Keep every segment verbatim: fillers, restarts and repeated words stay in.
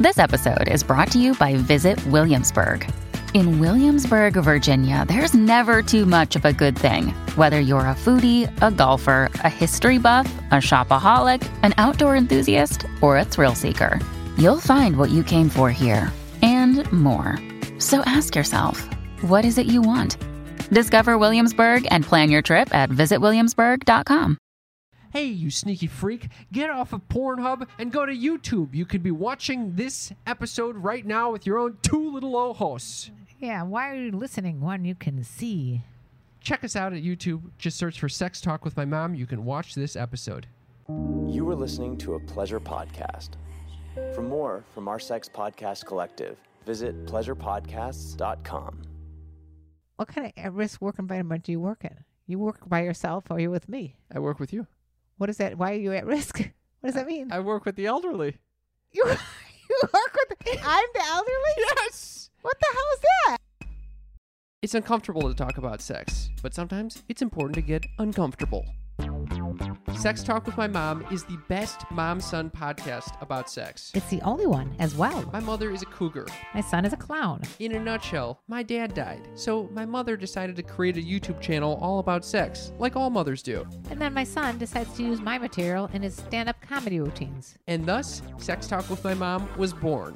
This episode is brought to you by Visit Williamsburg. In Williamsburg, Virginia, there's never too much of a good thing. Whether you're a foodie, a golfer, a history buff, a shopaholic, an outdoor enthusiast, or a thrill seeker, you'll find what you came for here and more. So ask yourself, what is it you want? Discover Williamsburg and plan your trip at visit williamsburg dot com. Hey, you sneaky freak, get off of Pornhub and go to YouTube. You could be watching this episode right now with your own two little ojos. Yeah, why are you listening when you can see? Check us out at YouTube. Just search for Sex Talk with My Mom. You can watch this episode. You were listening to a Pleasure Podcast. For more from our Sex Podcast Collective, visit pleasure podcasts dot com. What kind of at-risk work environment do you work in? You work by yourself or are you with me? I work with you. What is that? Why are you at risk? What does that mean? I work with the elderly. You, you work with... I'm the elderly? Yes! What the hell is that? It's uncomfortable to talk about sex, but sometimes it's important to get uncomfortable. Sex Talk with My Mom is the best mom-son podcast about sex. It's the only one as well. My mother is a cougar. My son is a clown. In a nutshell, my dad died, so my mother decided to create a YouTube channel all about sex, like all mothers do. And then my son decides to use my material in his stand-up comedy routines. And thus, Sex Talk with My Mom was born.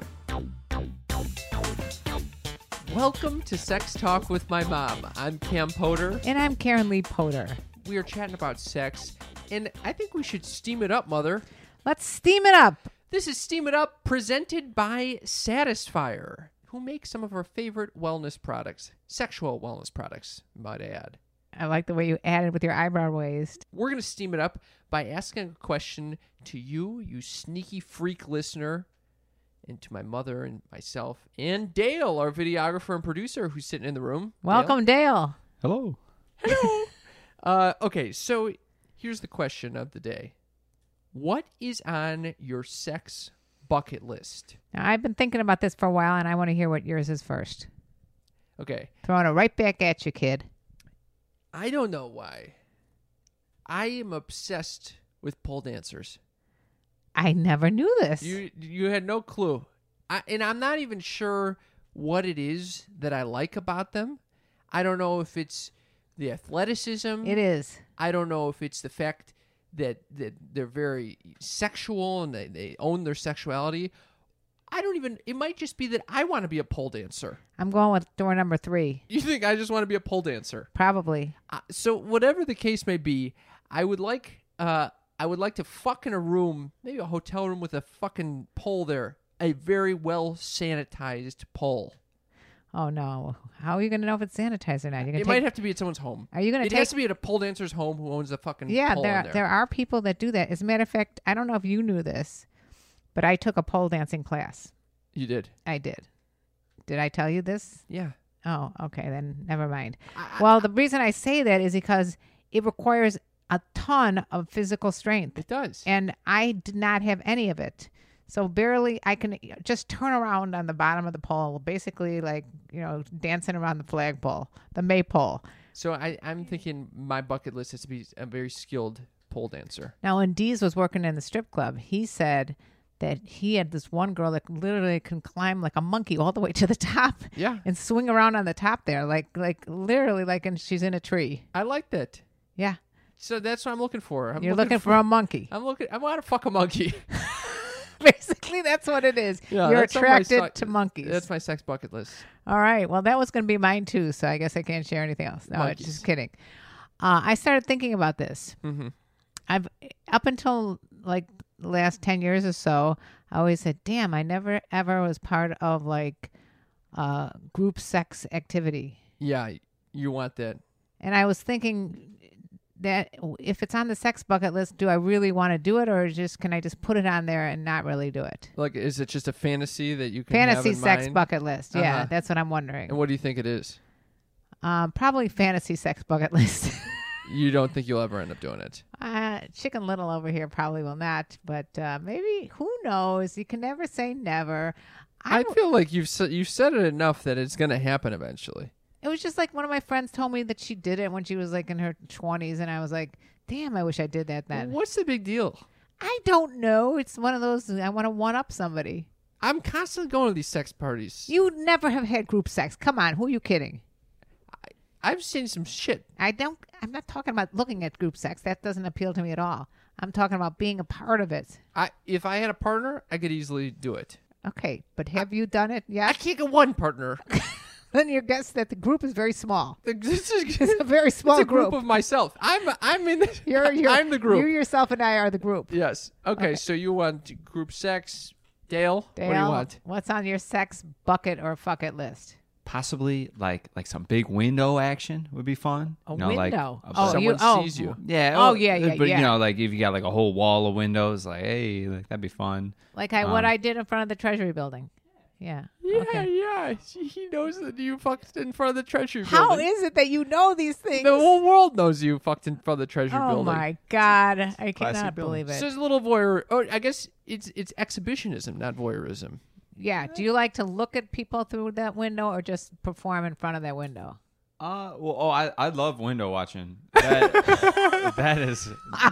Welcome to Sex Talk with My Mom. I'm Cam Potter. And I'm Karen Lee Potter. We are chatting about sex, and I think we should steam it up, Mother. Let's steam it up. This is Steam It Up, presented by Satisfyer, who makes some of our favorite wellness products, sexual wellness products, might I add. I like the way you added with your eyebrow raised. We're going to steam it up by asking a question to you, you sneaky freak listener, and to my mother and myself, and Dale, our videographer and producer, who's sitting in the room. Welcome, Dale. Hello. Hello. uh, okay, so here's the question of the day. What is on your sex bucket list? Now, I've been thinking about this for a while, and I want to hear what yours is first. Okay. Throwing it right back at you, kid. I don't know why. I am obsessed with pole dancers. I never knew this. You you had no clue. I, and I'm not even sure what it is that I like about them. I don't know if it's the athleticism. It is. I don't know if it's the fact that, that they're very sexual and they, they own their sexuality. I don't even... It might just be that I want to be a pole dancer. I'm going with door number three. You think I just want to be a pole dancer? Probably. Uh, so whatever the case may be, I would like... Uh, I would like to fuck in a room, maybe a hotel room with a fucking pole there. A very well sanitized pole. Oh, no. How are you going to know if it's sanitized or not? You're gonna It take... might have to be at someone's home. Are you going to It take... has to be at a pole dancer's home who owns the fucking Yeah, pole there, in there. there are people that do that. As a matter of fact, I don't know if you knew this, but I took a pole dancing class. You did? I did. Did I tell you this? Yeah. Oh, okay. Then never mind. I, Well, the reason I say that is because it requires a ton of physical strength. It does. And I did not have any of it. So barely I can just turn around on the bottom of the pole, basically like, you know, dancing around the flagpole, the maypole. So I, I'm thinking my bucket list is to be a very skilled pole dancer. Now, when Dees was working in the strip club, he said that he had this one girl that literally can climb like a monkey all the way to the top. Yeah. And swing around on the top there, like like literally like in, she's in a tree. I like that. Yeah. So that's what I'm looking for. I'm You're looking, for, for a monkey. I'm looking. I want to fuck a monkey. Basically, that's what it is. Yeah, You're that's on my attracted se- to monkeys. That's my sex bucket list. All right. Well, that was going to be mine too, so I guess I can't share anything else. No, Monkeys. just kidding. Uh, I started thinking about this. Mm-hmm. I've up until like the last ten years or so, I always said, "Damn, I never ever was part of like uh, group sex activity." Yeah, you want that. And I was thinking that if it's on the sex bucket list, do I really want to do it, or just can I just put it on there and not really do it? Like, is it just a fantasy that you can have Fantasy in sex mind? bucket list. Yeah, Uh-huh. that's what I'm wondering. And what do you think it is? Um, probably fantasy sex bucket list. You don't think you'll ever end up doing it? uh, Chicken Little over here probably will not, but uh, maybe, who knows? You can never say never. I, I feel like you've sa- you've said it enough that it's going to happen eventually. It was just like one of my friends told me that she did it when she was like in her twenties, and I was like, damn, I wish I did that then. What's the big deal? I don't know. It's one of those, I want to one up somebody. I'm constantly going to these sex parties. You never have had group sex. Come on, who are you kidding? I've seen some shit. I don't. I'm not talking about looking at group sex. That doesn't appeal to me at all. I'm talking about being a part of it. I if I had a partner, I could easily do it. Okay, but have you done it I yet? can't get one partner. Then you guess that the group is very small. This is It's a very small it's a group. group. of myself. I'm I'm in the, You're, you're, I'm the group. You yourself and I are the group. Yes. Okay, Okay. so you want group sex. Dale, Dale, what do you want? what's on your sex bucket or fuck it list? Possibly like like some big window action would be fun. A You know, like, window. a- oh, someone you, oh, sees you. yeah. Oh, well, yeah, yeah, But yeah. you know, like if you got like a whole wall of windows, like hey, like that'd be fun. Like I, what Um, I did in front of the Treasury Building. Yeah. Yeah, Okay. yeah. He knows that you fucked in front of the Treasury How Building. is it that you know these things? The whole world knows you fucked in front of the Treasury oh Building. my God. I cannot building. believe it. So there's a little voyeur. Oh, I guess it's it's exhibitionism, not voyeurism. Yeah. Do you like to look at people through that window or just perform in front of that window? Uh, well, oh, I I love window watching. That that is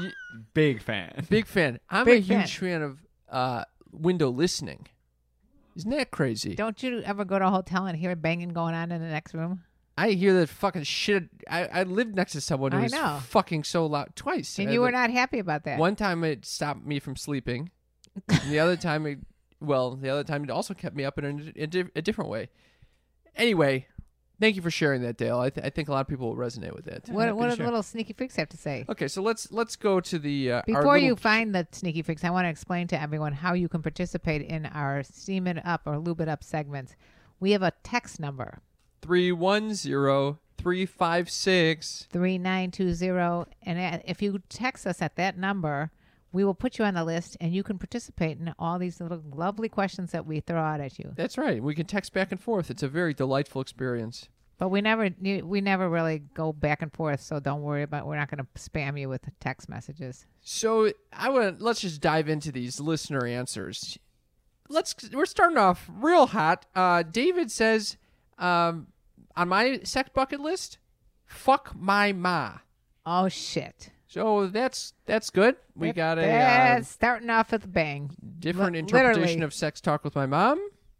big fan. Big fan. I'm Big a huge fan of uh, window listening. Isn't that crazy? Don't you ever go to a hotel and hear banging going on in the next room? I hear that fucking shit. I, I lived next to someone who I was know. fucking so loud twice. And I you were li- not happy about that. One time it stopped me from sleeping. And the other time, it, well, the other time it also kept me up in a, a, di- a different way. Anyway, thank you for sharing that, Dale. I, th- I think a lot of people will resonate with that. What, Happy what to do the share. little sneaky freaks have to say? Okay, so let's let's go to the uh, our Before little- you find the sneaky freaks, I want to explain to everyone how you can participate in our Steam It Up or Lube It Up segments. We have a text number, three one zero three five six. three nine two zero, and a- if you text us at that number, we will put you on the list and you can participate in all these little lovely questions that we throw out at you. That's right. We can text back and forth. It's a very delightful experience. But we never you- we never really go back and forth, so don't worry about we're not going to spam you with text messages. So I want let's just dive into these listener answers. Let's we're starting off real hot. Uh, David says, um, on my sex bucket list, fuck my ma. Oh shit. So that's that's good. We That- got a uh, that's starting off with a bang. different Li- interpretation literally. of sex talk with my mom.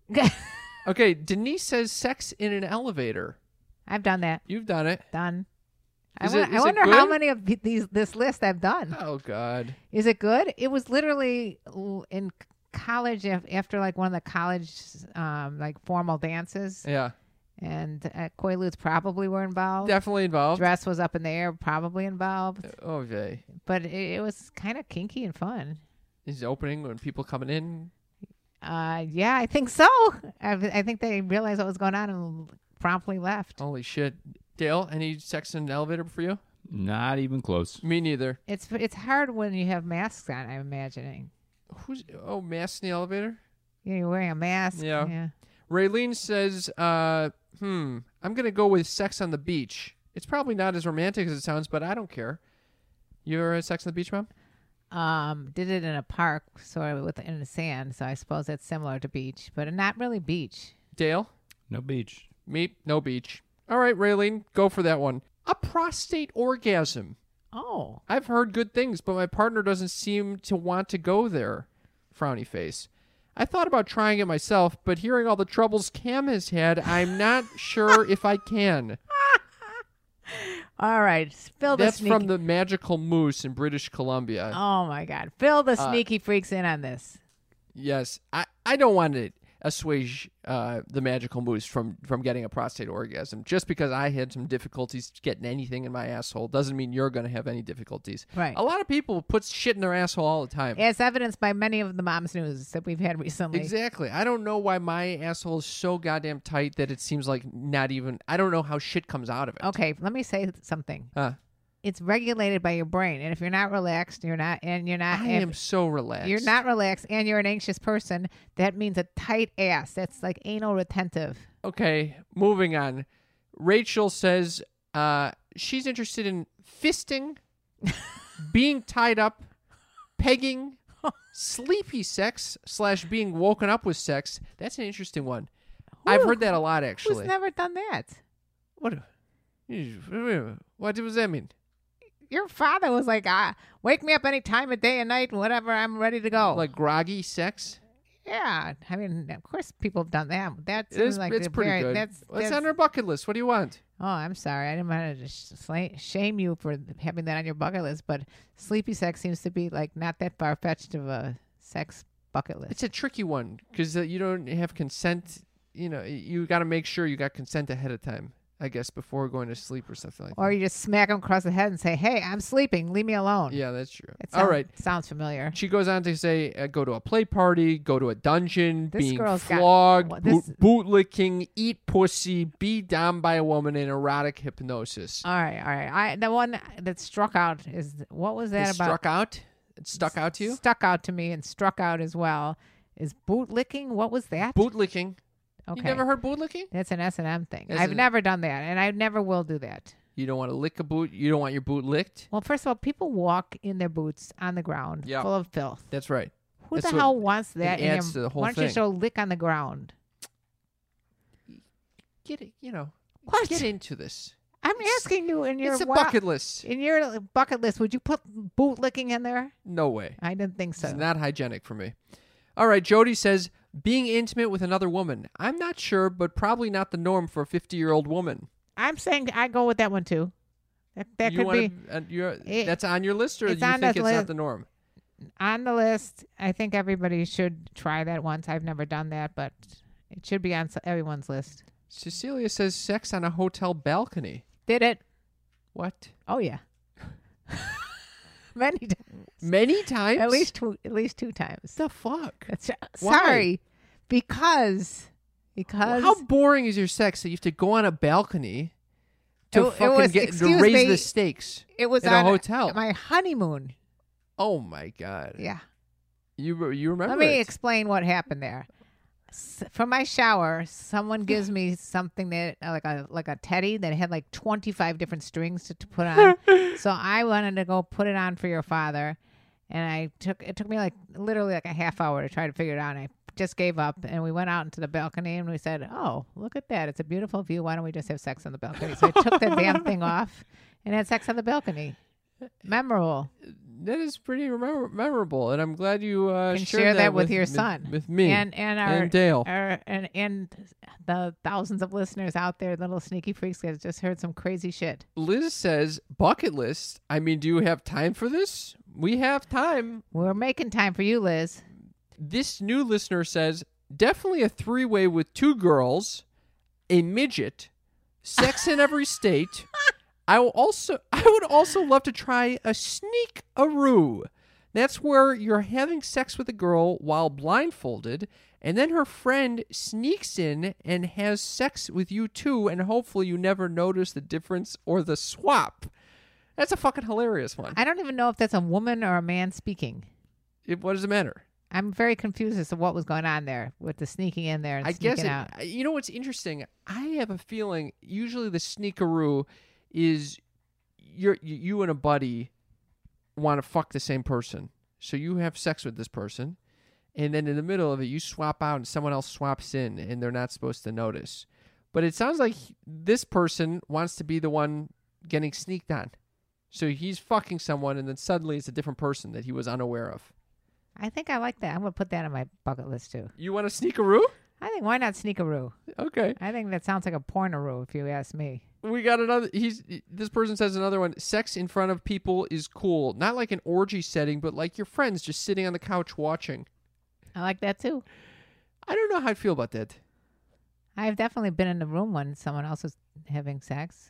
Okay, Denise says sex in an elevator. I've done that. You've done it. Done. I, Is won- it- I is it wonder how good? many of th- these this list I've done. Oh God. Is it good? It was literally l- in c- college af- after like one of the college um, like formal dances, Yeah. and uh, Quaaludes probably were involved. Definitely involved. Dress was up in the air, probably involved. Oh vey. But it, it was kind of kinky and fun. Is opening when people coming in. Uh, yeah, I think so. I, I think they realized what was going on and promptly left. Holy shit. Dale, any sex in an elevator for you? Not even close. Me neither. It's it's hard when you have masks on. I'm imagining. Who's oh masks in the elevator? Yeah, you're wearing a mask. Yeah. yeah. Raylene says, uh, hmm, I'm gonna go with sex on the beach. It's probably not as romantic as it sounds, but I don't care. You're a sex on the beach, Mom? Um, did it in a park, sort of with in the sand. So I suppose that's similar to beach, but not really beach. Dale? No beach. Me? No beach. All right, Raylene, go for that one. A prostate orgasm. Oh, I've heard good things, but my partner doesn't seem to want to go there. Frowny face. I thought about trying it myself, but hearing all the troubles Cam has had, I'm not sure if I can. all right. Fill the That's sneaky. from the Magical Moose in British Columbia. Oh my God! Fill the Uh, sneaky freaks in on this. Yes, I, I don't want to assuage uh, the Magical Moose from, from getting a prostate orgasm. Just because I had some difficulties getting anything in my asshole doesn't mean you're going to have any difficulties. Right. A lot of people put shit in their asshole all the time. As evidenced by many of the mom's news that we've had recently. Exactly. I don't know why my asshole is so goddamn tight that it seems like not even. I don't know how shit comes out of it. Okay, let me say something. Uh, It's regulated by your brain, and if you're not relaxed, you're not, and you're not. I if am so relaxed. You're not relaxed, and you're an anxious person. That means a tight ass. That's like anal retentive. Okay, moving on. Rachel says uh, she's interested in fisting, being tied up, pegging, sleepy sex slash being woken up with sex. That's an interesting one. I've Who- heard that a lot, actually. Who's never done that? What? What does that mean? Your father was like, ah, wake me up any time of day and night, whatever. I'm ready to go. Like groggy sex? Yeah, I mean, of course, people have done that. That It is, seems like it's a pretty very, good. That's, What's that's, on our bucket list? What do you want? Oh, I'm sorry. I didn't want to sh- sla- shame you for having that on your bucket list, but sleepy sex seems to be like not that far fetched of a sex bucket list. It's a tricky one because uh, you don't have consent. You know, you got to make sure you got consent ahead of time, I guess, before going to sleep or something like Or that. you just smack them across the head and say, "Hey, I'm sleeping. Leave me alone." Yeah, that's true. It All sound- right. Sounds familiar. She goes on to say, uh, go to a play party, go to a dungeon, This being girl's got- flogged, well, boot, this- bootlicking, eat pussy, be down by a woman in erotic hypnosis. All right, all right. I the one that struck out is what was that It about? struck out? It stuck out to you? Stuck out to me and struck out as well. Is bootlicking? What was that? Bootlicking. Okay. You never heard bootlicking? That's an S and M thing. Yes, I've it- never done that, and I never will do that. You don't want to lick a boot? You don't want your boot licked? Well, first of all, people walk in their boots on the ground, Yeah. full of filth. That's right. Who That's the what- hell wants that? in adds your- to the whole why don't you thing. just lick on the ground? Get it, you know, What? get into this. I'm asking you in your It's a wa- bucket list. in your bucket list. Would you put boot licking in there? No way. I didn't think so. It's not hygienic for me. All right, Jody says, being intimate with another woman. I'm not sure, but probably not the norm for a fifty-year-old woman. I'm saying I go with that one too. That, that you could wanna, be uh, you're, It- that's on your list, or do it's you on think the it's list. not the norm? on the list. I think everybody should try that once. I've never done that, but it should be on s- everyone's list. Cecilia says sex on a hotel balcony. Did it? What? Oh yeah. Many times. Many times? At least two. At least two times. the fuck? That's Why? sorry, because because How boring is your sex that you have to go on a balcony to It- it fucking was- get to excuse raise me, the stakes? it was in a on hotel. my honeymoon. Oh my god! Yeah. You re- you remember? Let me it. explain what happened there. S- For my shower, someone gives me something that uh, like a like a teddy that had like twenty-five different strings to, to put on. So I wanted to go put it on for your father, and I took it took me like literally like a half hour to try to figure it out. And I just gave up, and we went out into the balcony, and we said, "Oh, look at that! It's a beautiful view. Why don't we just have sex on the balcony?" So I took the damn thing off and had sex on the balcony. Memorable. That is pretty remember- memorable, and I'm glad you uh, Can shared share that with with your with- son. with me, and and our and Dale. our- and and the thousands of listeners out there, little sneaky freaks, that just heard some crazy shit. Liz says bucket list. I mean, do you have time for this? We have time. We're making time for you, Liz. This new listener says definitely a three-way with two girls, a midget, sex in every state. I will also I would also love to try a sneak-a-roo. That's where you're having sex with a girl while blindfolded, and then her friend sneaks in and has sex with you too, and hopefully you never notice the difference or the swap. That's a fucking hilarious one. I don't even know if that's a woman or a man speaking. It, what does it matter? I'm very confused as to what was going on there with the sneaking in there and I sneaking guess it, out. you know what's interesting. I have a feeling usually the sneakaroo is you're, you you and a buddy want to fuck the same person, so you have sex with this person, and then in the middle of it you swap out and someone else swaps in, and they're not supposed to notice. But it sounds like this person wants to be the one getting sneaked on, so he's fucking someone, and then suddenly it's a different person that he was unaware of. I think I like that. I'm gonna put that on my bucket list too. You want a sneakaroo? I think why not sneakaroo? Okay. I think that sounds like a pornaroo if you ask me. We got another. He's this person says another one. Sex in front of people is cool, not like an orgy setting, but like your friends just sitting on the couch watching. I like that too. I don't know how I feel about that. I've definitely been in the room when someone else was having sex.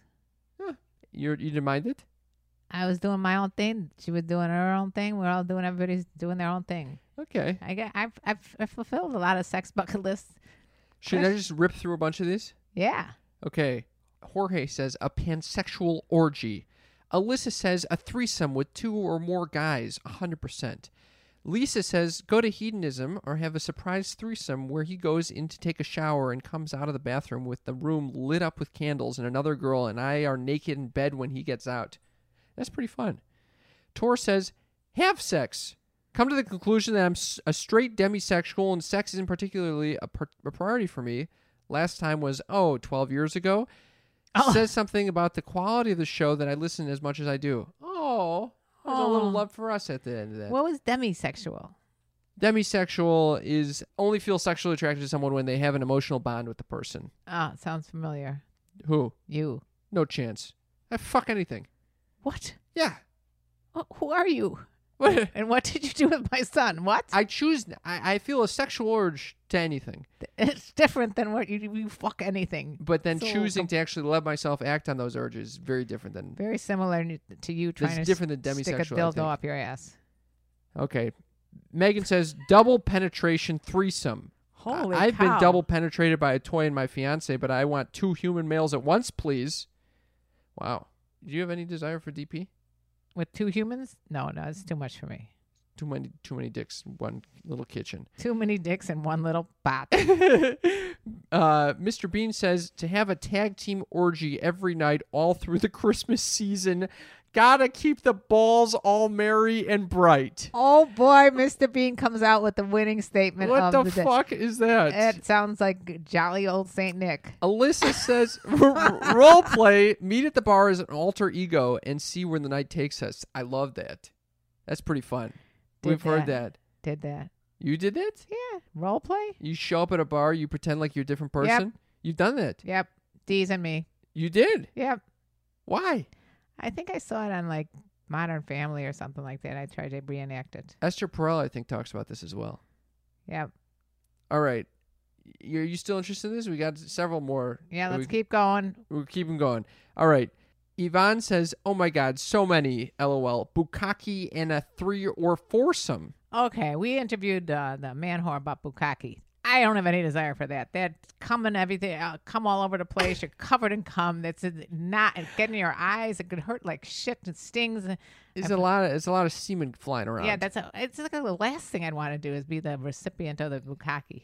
You you didn't mind it? I was doing my own thing. She was doing her own thing. We're all doing. Everybody's doing their own thing. Okay. I get. I've I've, I've fulfilled a lot of sex bucket lists. Should I just rip through a bunch of these? Yeah. Okay. Jorge says a pansexual orgy. Alyssa says a threesome with two or more guys, one hundred percent. Lisa says go to hedonism or have a surprise threesome where he goes in to take a shower and comes out of the bathroom with the room lit up with candles and another girl and I are naked in bed when he gets out. That's pretty fun. Tor says have sex. Come to the conclusion that I'm s- a straight demisexual and sex isn't particularly a, par- a priority for me. Last time was, oh, twelve years ago. Oh. Says something about the quality of the show that I listen as much as I do. Oh, there's a little Oh. love for us at the end of that. What was demisexual? Demisexual is only feel sexually attracted to someone when they have an emotional bond with the person. Oh, sounds familiar. Who? You. No chance. I fuck anything. What? Yeah. Wh- Who are you? What? And what did you do with my son? What? I choose. I, I feel a sexual urge to anything, It's different than what you you fuck anything. but then So choosing com- to actually let myself act on those urges is very different than. Very similar n- to you trying to different than s- stick a demisexual, I dildo think. up your ass. Okay. Megan says double penetration threesome. Holy I- I've cow. been double penetrated by a toy and my fiance, but I want two human males at once, please. Wow. Do you have any desire for D P? With two humans? No, no, it's too much for me. Too many, too many dicks in one little kitchen. Too many dicks in one little bot. uh, Mister Bean says to have a tag team orgy every night all through the Christmas season. Gotta keep the balls all merry and bright. Oh boy, Mister Bean comes out with the winning statement. What of the, the day. fuck is that? It sounds like jolly old Saint Nick. Alyssa says r- r- role play, meet at the bar as an alter ego and see where the night takes us. I love that. That's pretty fun. Did We've heard that. that. Did that? You did that? Yeah, role play. You show up at a bar, you pretend like you're a different person? You've done that. Yep, D's and me. You did. Yep, Why? I think I saw it on like Modern Family or something like that. I tried to reenact it. Esther Perel, I think, talks about this as well. Yep. All right. Are you still interested in this? We got several more. Yeah, let's we, keep going. We'll keep them going. All right. Yvonne says, oh my God, so many, LOL. Bukkake and a three or foursome. Okay, we interviewed uh, the man whore about bukkake. I don't have any desire for that. That cum and everything, uh, cum all over the place. You're covered in cum. That's uh, not getting in your eyes. It could hurt like shit. It stings. It's a lot of it's a lot of semen flying around. Yeah, that's a, it's like the last thing I'd want to do is be the recipient of the bukkake.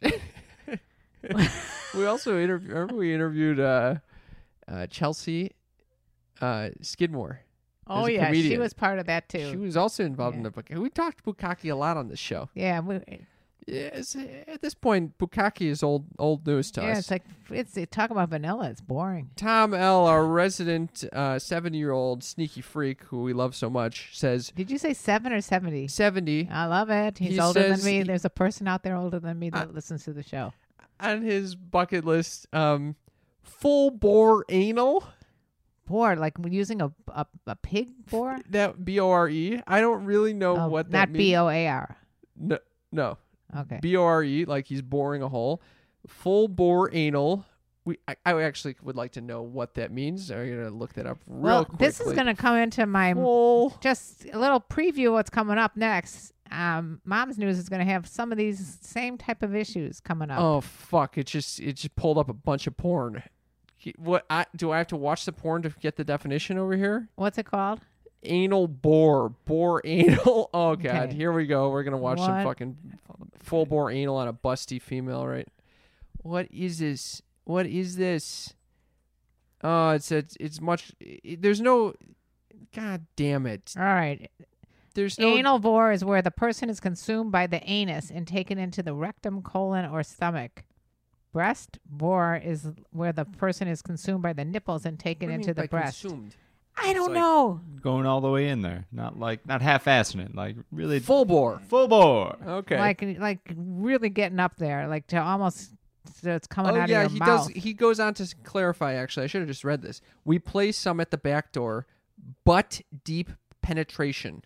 We also interviewed. Remember we interviewed uh, uh, Chelsea uh, Skidmore. Oh a yeah, she comedian. was part of that too. She was also involved in Yeah. the bukkake. We talked bukkake a lot on this show. yeah, we, Yes, at this point, bukkake is old old news to yeah. us. It's like it's talk about vanilla. It's boring. Tom L., our resident uh, seventy-year-old sneaky freak who we love so much, says Did you say seven or seventy? seventy I love it. He's He older than says me. he- There's a person out there older than me that Uh, listens to the show. on his bucket list. Um, full bore anal. Bore, like using a a, a pig bore. That B O R E. I don't really know Oh, what that not means. B O A R. No, no. Okay. B O R E, like he's boring a hole. Full bore anal. We, I, I actually would like to know what that means. I'm gonna look that up real Well, quickly. this is going to come into my Full. just a little preview of what's coming up next. Um, Mom's News is going to have some of these same type of issues coming up. Oh fuck! It just it just pulled up a bunch of porn. He- What I do I have to watch the porn to get the definition over here? What's it called? Anal bore, bore anal. Oh god, Okay. here we go. We're gonna watch some What? fucking full bore anal on a busty female, right? What is this? What is this? Oh, it's a, it's much. It, there's no. God damn it! All right. There's no. Anal bore is where the person is consumed by the anus and taken into the rectum, colon, or stomach. Breast bore is where the person is consumed by the nipples and taken What do you into mean the by breast. consumed? I don't like- know. Going all the way in there, not like not half-assing it, like really Full bore. full bore. Okay. Like like really getting up there, like to almost so it's coming Oh out yeah, of he your mouth. does. He goes on to s- clarify. Actually, I should have just read this. We place some at the back door, butt deep penetration.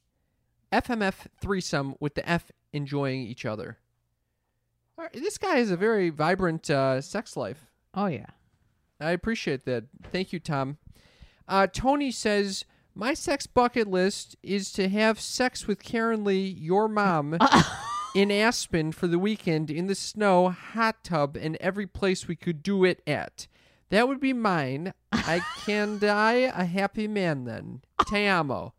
F M F threesome with the F enjoying each other. All right, this guy has a very vibrant uh, sex life. Oh yeah. I appreciate that. Thank you, Tom. Uh, Tony says my sex bucket list is to have sex with Karen Lee, your mom. In Aspen for the weekend, in the snow, hot tub, and every place we could do it at. That would be mine. I can die a happy man then. Te amo.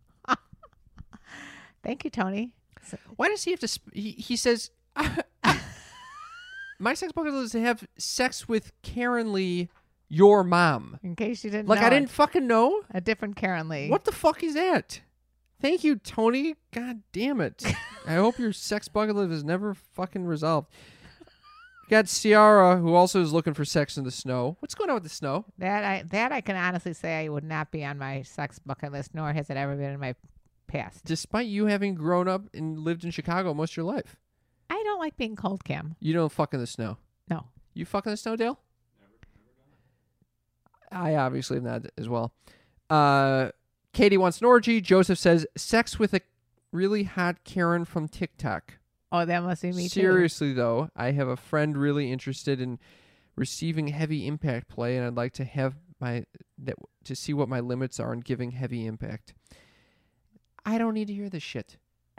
Thank you, Tony. Why does he have to... Sp- he, he says... My sex bucket list is to have sex with Karen Lee, your mom. In case you didn't Like, know I didn't fucking know? it. A different Karen Lee. What the fuck is that? Thank you, Tony. God damn it. I hope your sex bucket list is never fucking resolved. Got Ciara, who also is looking for sex in the snow. What's going on with the snow? That I that I can honestly say I would not be on my sex bucket list, nor has it ever been in my passed. Despite you having grown up and lived in Chicago most of your life. I don't like being cold, Cam. You don't fuck in the snow. No. You fuck in the snow, Dale? I obviously have not as well. Uh, Katie wants an orgy. Joseph says, sex with a really hot Karen from TikTok. Oh, that must be me too. Seriously, though, I have a friend really interested in receiving heavy impact play, and I'd like to have my that to see what my limits are in giving heavy impact. I don't need to hear this shit.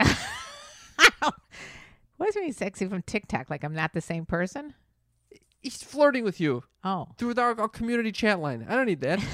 What does mean sexy from TikTok? Like I'm not the same person? He's flirting with you Oh, through our, our community chat line. I don't need that.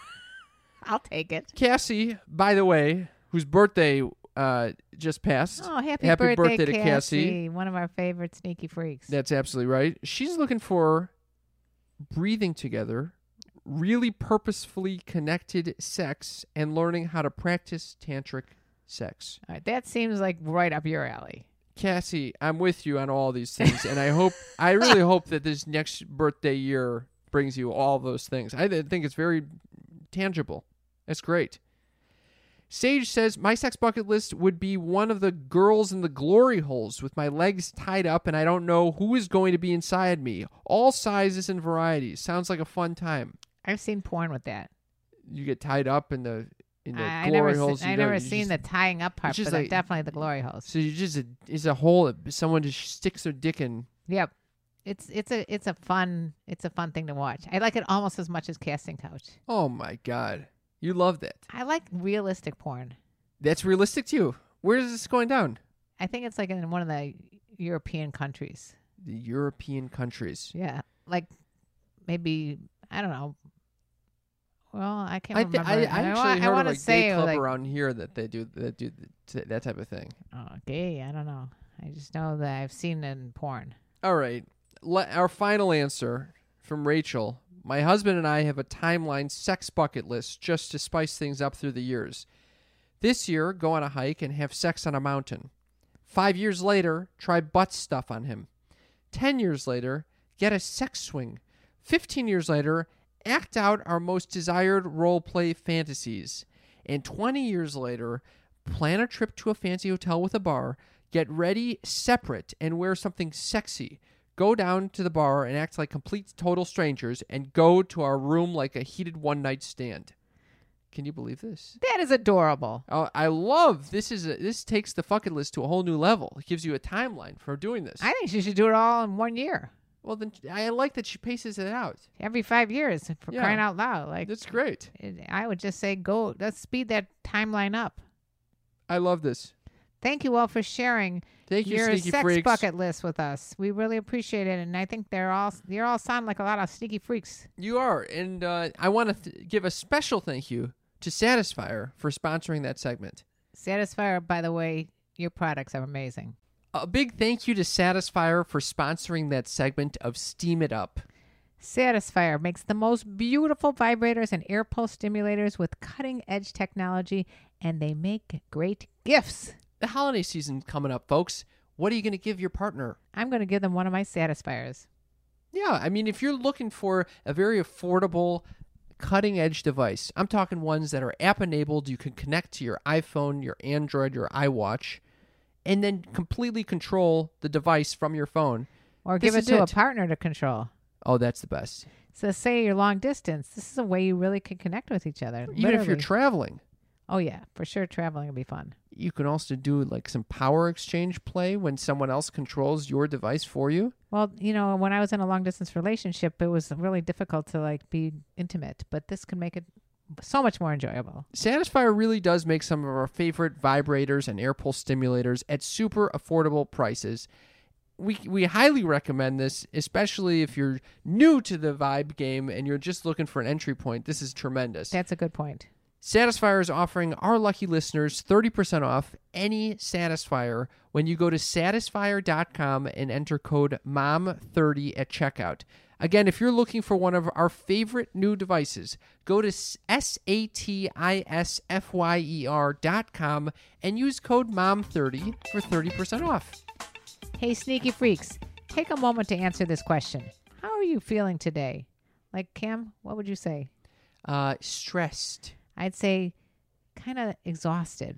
I'll take it. Cassie, by the way, whose birthday uh, just passed. Oh, happy, Happy birthday, birthday to Cassie. Cassie. One of our favorite sneaky freaks. That's absolutely right. She's looking for breathing together, really purposefully connected sex, and learning how to practice tantric sex. All right, that seems like right up your alley. Cassie, I'm with you on all these things, and I hope, I really hope that this next birthday year brings you all those things. I th- think it's very tangible. That's great. Sage says, my sex bucket list would be one of the girls in the glory holes with my legs tied up and I don't know who is going to be inside me. All sizes and varieties. Sounds like a fun time. I've seen porn with that. You get tied up in the in the I, I glory never, holes. se- I you know, never you seen just, the tying up part, just but like- definitely the glory holes. So you just, it's a hole that someone just sticks their dick in. Yep. It's it's a it's a fun it's a fun thing to watch. I like it almost as much as Casting Couch. Oh my God. You love that. I like realistic porn. That's realistic to you. Where is this going down? I think it's like in one of the European countries. The European countries. Yeah, like maybe I don't know. Well, I can't I, th- remember. I, I wa- actually I heard want of to a say gay club like, around here that they do that do th- that type of thing. oh, gay. I don't know. I just know that I've seen it in porn. All right. Le- our final answer from Rachel. My husband and I have a timeline sex bucket list just to spice things up through the years. This year, go on a hike and have sex on a mountain. Five years later, try butt stuff on him. Ten years later, get a sex swing. Fifteen years later, act out our most desired role play fantasies. And twenty years later, plan a trip to a fancy hotel with a bar, get ready separate, and wear something sexy. Go down to the bar and act like complete total strangers and go to our room like a heated one-night stand. Can you believe this? That is adorable. Oh, I love this. Is a, this takes the bucket list to a whole new level. It gives you a timeline for doing this. I think she should do it all in one year, well, then I like that she paces it out. every five years for Yeah. crying out loud. Like That's great. it- I would just say, go. Let's speed that timeline up. I love this. Thank you all for sharing Thank you, your sneaky sex freaks. bucket list with us. We really appreciate it, and I think they're all you all sound like a lot of sneaky freaks. You are, and uh, I want to th- give a special thank you to Satisfyer for sponsoring that segment. Satisfier, by the way, your products are amazing. A big thank you to Satisfyer for sponsoring that segment of Steam It Up. Satisfier makes the most beautiful vibrators and air pulse stimulators with cutting-edge technology, and they make great gifts. The holiday season coming up, folks. What are you going to give your partner? I'm going to give them one of my Satisfiers. Yeah, I mean, if you're looking for a very affordable, cutting-edge device, I'm talking ones that are app-enabled. You can connect to your iPhone, your Android, your iWatch, and then completely control the device from your phone. Or This give it is to a it. partner to control. Oh, that's the best. So say you're long distance. This is a way you really can connect with each other. Even if you're literally. traveling. Oh, yeah. For sure, traveling will be fun. You can also do like some power exchange play when someone else controls your device for you. Well, you know, when I was in a long distance relationship, it was really difficult to like be intimate, but this can make it so much more enjoyable. Satisfyer really does make some of our favorite vibrators and air pulse stimulators at super affordable prices. We we highly recommend this, especially if you're new to the vibe game and you're just looking for an entry point. This is tremendous. That's a good point. Satisfyer is offering our lucky listeners thirty percent off any Satisfyer when you go to satisfyer dot com and enter code M O M thirty at checkout. Again, if you're looking for one of our favorite new devices, go to S A T I S F Y E R dot com and use code M O M thirty for thirty percent off. Hey, sneaky freaks, take a moment to answer this question. How are you feeling today? Like, Cam, what would you say? Uh, stressed. I'd say kind of exhausted.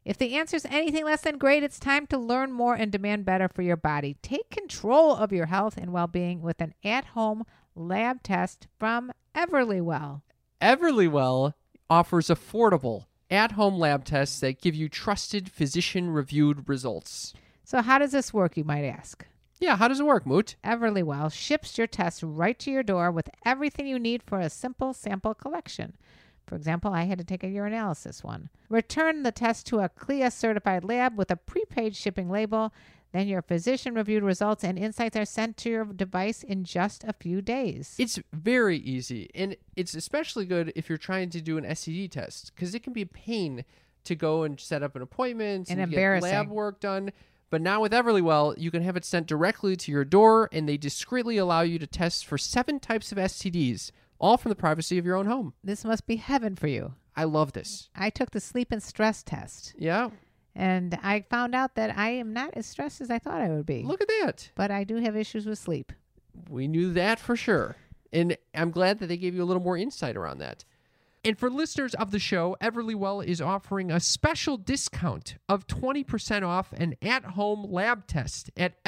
If the answer is anything less than great, it's time to learn more and demand better for your body. Take control of your health and well-being with an at-home lab test from Everlywell. Everlywell offers affordable at-home lab tests that give you trusted physician-reviewed results. So how does this work, you might ask? Yeah, how does it work, Moot? Everlywell ships your test right to your door with everything you need for a simple sample collection. For example, I had to take a urinalysis one. Return the test to a C L I A certified lab with a prepaid shipping label. Then your physician-reviewed results and insights are sent to your device in just a few days. It's very easy, and it's especially good if you're trying to do an S T D test, because it can be a pain to go and set up an appointment And and get embarrassing. lab work done. But now with Everlywell, you can have it sent directly to your door, and they discreetly allow you to test for seven types of S T Ds, all from the privacy of your own home. This must be heaven for you. I love this. I took the sleep and stress test, Yeah, and I found out that I am not as stressed as I thought I would be. look at that. But I do have issues with sleep. We knew that for sure. And I'm glad that they gave you a little more insight around that. And for listeners of the show, Everlywell is offering a special discount of twenty percent off an at-home lab test at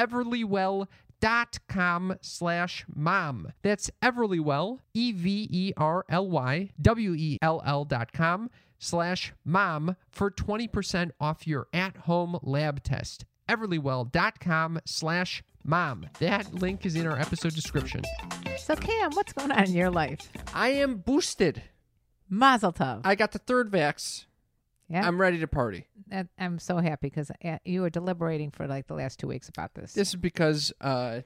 everlywell.com slash mom. That's Everlywell, E V E R L Y, W E L L dot com slash mom for twenty percent off your at-home lab test. Everlywell.com slash mom. That link is in our episode description. So, Cam, what's going on in your life? I am boosted. Mazel tov. I got the third vax. Yeah, I'm ready to party. That- I'm so happy because you were deliberating for like the last two weeks about this. This is because uh,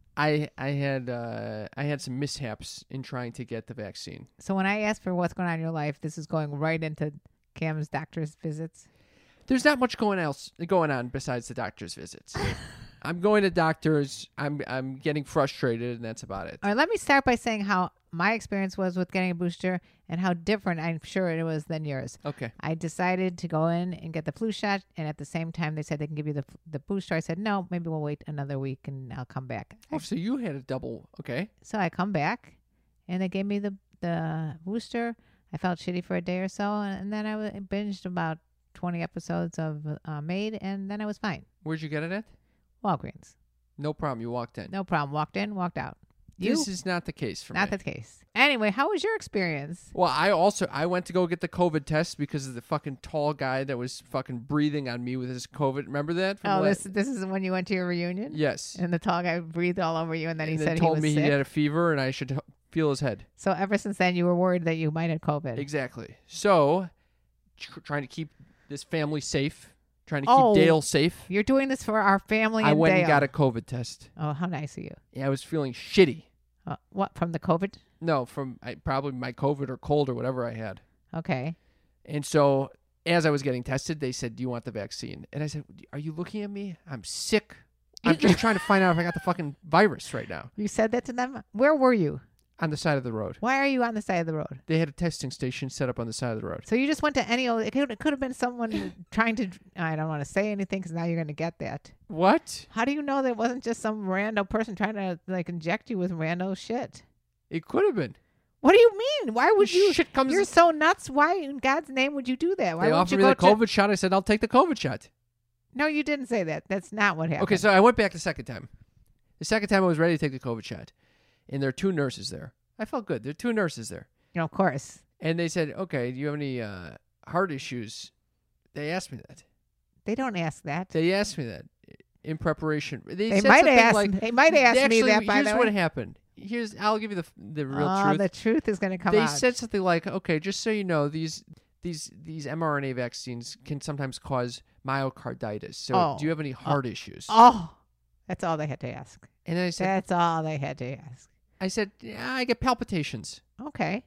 I I had uh, I had some mishaps in trying to get the vaccine. So when I asked for what's going on in your life, this is going right into Cam's doctor's visits. There's not much going else going on besides the doctor's visits. I'm going to doctors. I'm I'm getting frustrated, and that's about it. All right, let me start by saying how my experience was with getting a booster and how different I'm sure it was than yours. Okay. I decided to go in and get the flu shot, and at the same time, they said they can give you the the booster. I said, no, maybe we'll wait another week and I'll come back. Oh, so you had a double. Okay. So I come back, and they gave me the, the booster. I felt shitty for a day or so, and then I w- binged about twenty episodes of uh, Maid, and then I was fine. Where'd you get it at? Walgreens. No problem. You walked in. No problem. Walked in, walked out. You? This is not the case for Not me. the case. Anyway, how was your experience? Well, I also I went to go get the COVID test because of the fucking tall guy that was fucking breathing on me with his COVID. Remember that? From Oh, la- this this is when you went to your reunion? Yes. And the tall guy breathed all over you, and then and he then said told he was me sick. he had a fever and I should h- feel his head. So ever since then, you were worried that you might have COVID. Exactly. So, tr- trying to keep this family safe, trying to keep Oh. Dale safe. You're doing this for our family I and went Dale. and got a COVID test. Oh, how nice of you. Yeah, I was feeling shitty. Uh, what, from the COVID? No, from I, probably my COVID or cold or whatever I had. Okay. And so, as I was getting tested, they said, "Do you want the vaccine?" And I said, "Are you looking at me? I'm sick. I'm just trying to find out if I got the fucking virus right now." You said that to them? Where were you? On the side of the road. Why are you on the side of the road? They had a testing station set up on the side of the road. So you just went to any old, it could, it could have been someone trying to, I don't want to say anything because now you're going to get that. What? How do you know that it wasn't just some rando person trying to like inject you with rando shit? It could have been. What do you mean? Why would This you? shit comes- You're so nuts. Why in God's name would you do that? Why They would offered you me go the to- COVID shot. I said, "I'll take the COVID shot." No, you didn't say that. That's not what happened. Okay, so I went back the second time. The second time I was ready to take the COVID shot. And there are two nurses there. I felt good. There are two nurses there. You know, of course. And they said, "Okay, do you have any uh, heart issues?" They asked me that. They don't ask that. They asked me that in preparation. They, They said might something have asked. like, they might have asked actually, me that. By here's the what way, happened. Here's I'll give you the the real oh, truth. the truth is going to come They out. said something like, "Okay, just so you know, these these these mRNA vaccines can sometimes cause myocarditis. So, Oh. do you have any heart issues?" Oh, that's all they had to ask. And then I said, That's all they had to ask. "I said, yeah, I get palpitations." Okay.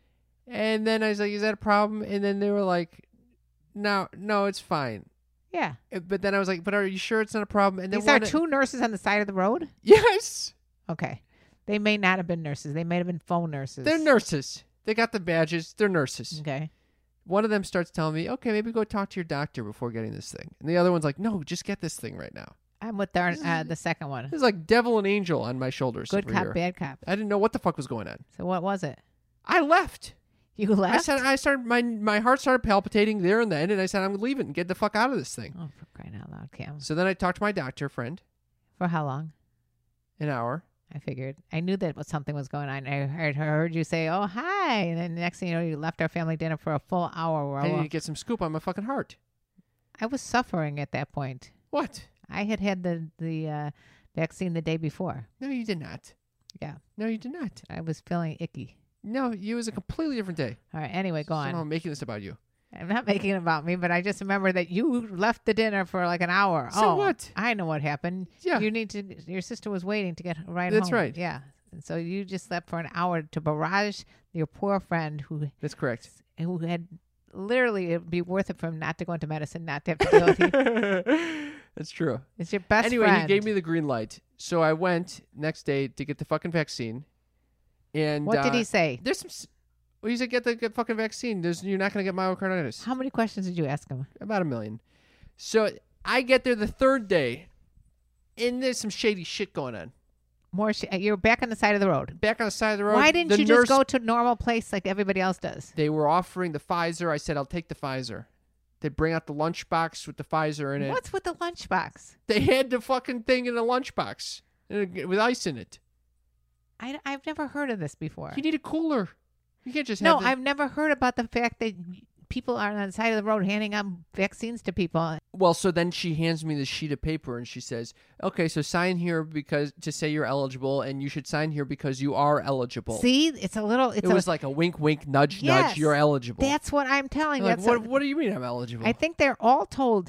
And then I was like, "Is that a problem?" And then they were like, "No, no, it's fine." Yeah. Uh, But then I was like, "But are you sure it's not a problem?" And then These are one- two nurses on the side of the road? Yes, Okay. They may not have been nurses. They may have been phone nurses. they're nurses. They got the badges. They're nurses. Okay. One of them starts telling me, "Okay, maybe go talk to your doctor before getting this thing." And the other one's like, "No, just get this thing right now." I'm with our, uh, the second one. It's like devil and angel on my shoulders. Good over cop, here. bad cop. I didn't know what the fuck was going on. So what was it? I left. You left? I said I started my my heart started palpitating there and then, and I said I'm leaving. Get the fuck out of this thing. Oh, for crying out loud, Cam. So then I talked to my doctor friend. For how long? An hour. I figured. I knew that was something was going on. I heard, heard you say, "Oh, hi," and then next thing you know, you left our family dinner for a full hour. Where I I, need wa- to get some scoop on my fucking heart. I was suffering at that point. What? I had had the the uh, vaccine the day before. No, you did not. Yeah, No, you did not. I was feeling icky. No, it was a completely different day. All right. Anyway, go Somehow on. I'm making this about you. I'm not making it about me, but I just remember that you left the dinner for like an hour. So oh, what? I know what happened. Yeah. You need to. Your sister was waiting to get right That's home. right. Yeah. And so you just slept for an hour to barrage your poor friend who That's correct. who had literally it'd be worth it for him not to go into medicine, not to have to deal with you. That's true. It's your best Anyway, friend. he gave me the green light. So I went next day to get the fucking vaccine. And What did uh, he say? There's some. s- Well, he said get the get fucking vaccine. There's you're not gonna get myocarditis. How many questions did you ask him? About a million. So I get there the third day, and there's some shady shit going on. More. Sh- you're back on the side of the road. Back on the side of the road. Why didn't the you nurse, just go to a normal place like everybody else does? They were offering the Pfizer. I said I'll take the Pfizer. They bring out the lunchbox with the Pfizer in it. What's with the lunchbox? They had the fucking thing in the lunchbox uh, with ice in it. I, I've never heard of this before. You need a cooler. You can't just No, have the- I've never heard about the fact that people are on the side of the road handing out vaccines to people. Well, so then she hands me the sheet of paper and she says, "Okay, so sign here because to say you're eligible, and you should sign here because you are eligible." See, it's a little. It's it a, was like a wink, wink, nudge, Yes, nudge. You're eligible. That's what I'm telling I'm you. like, That's what, a- what do you mean I'm eligible? I think they're all told.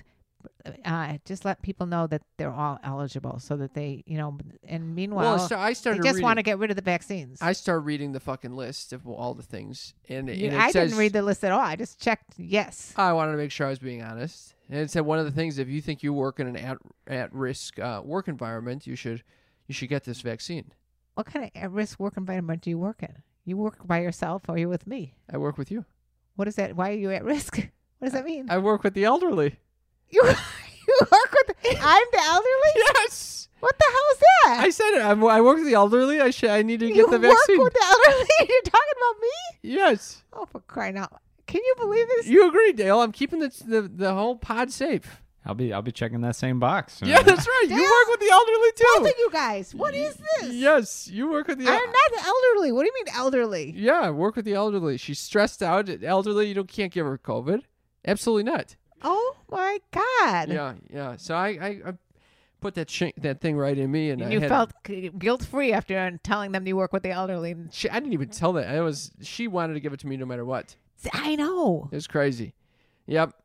Uh, just let people know that they're all eligible, so that they, you know. And meanwhile, well, so I they started. just reading, want to get rid of the vaccines. I started reading the fucking list of all the things, and, You- and it I says, didn't read the list at all. I just checked. Yes. I wanted to make sure I was being honest, and it said one of the things: if you think you work in an at at risk uh, work environment, you should you should get this vaccine. What kind of at-risk work environment do you work in? You work by yourself, or are you with me? I work with you. What is that? Why are you at risk? What does that mean? I work with the elderly. You you work with the, I'm the elderly? Yes. What the hell is that? I said it. I'm, I work with the elderly. I should. I need to get you the vaccine. work with the elderly? You're talking about me? Yes. Oh, for crying out! Can you believe this? You agree, Dale? I'm keeping the the, the whole pod safe. I'll be I'll be checking that same box. Yeah, that's right. You Dale, work with the elderly Both too. of you guys. What is this? Yes, you work with the. I'm not the elderly. What do you mean elderly? Yeah, I work with the elderly. She's stressed out. Elderly, you don't can't give her COVID. Absolutely not. Oh my God! Yeah, yeah. So I I, I put that sh- that thing right in me, and, And I you had, felt guilt free after telling them you work with the elderly. She, I didn't even tell that. I was. She wanted to give it to me no matter what. I know. It was crazy. Yep.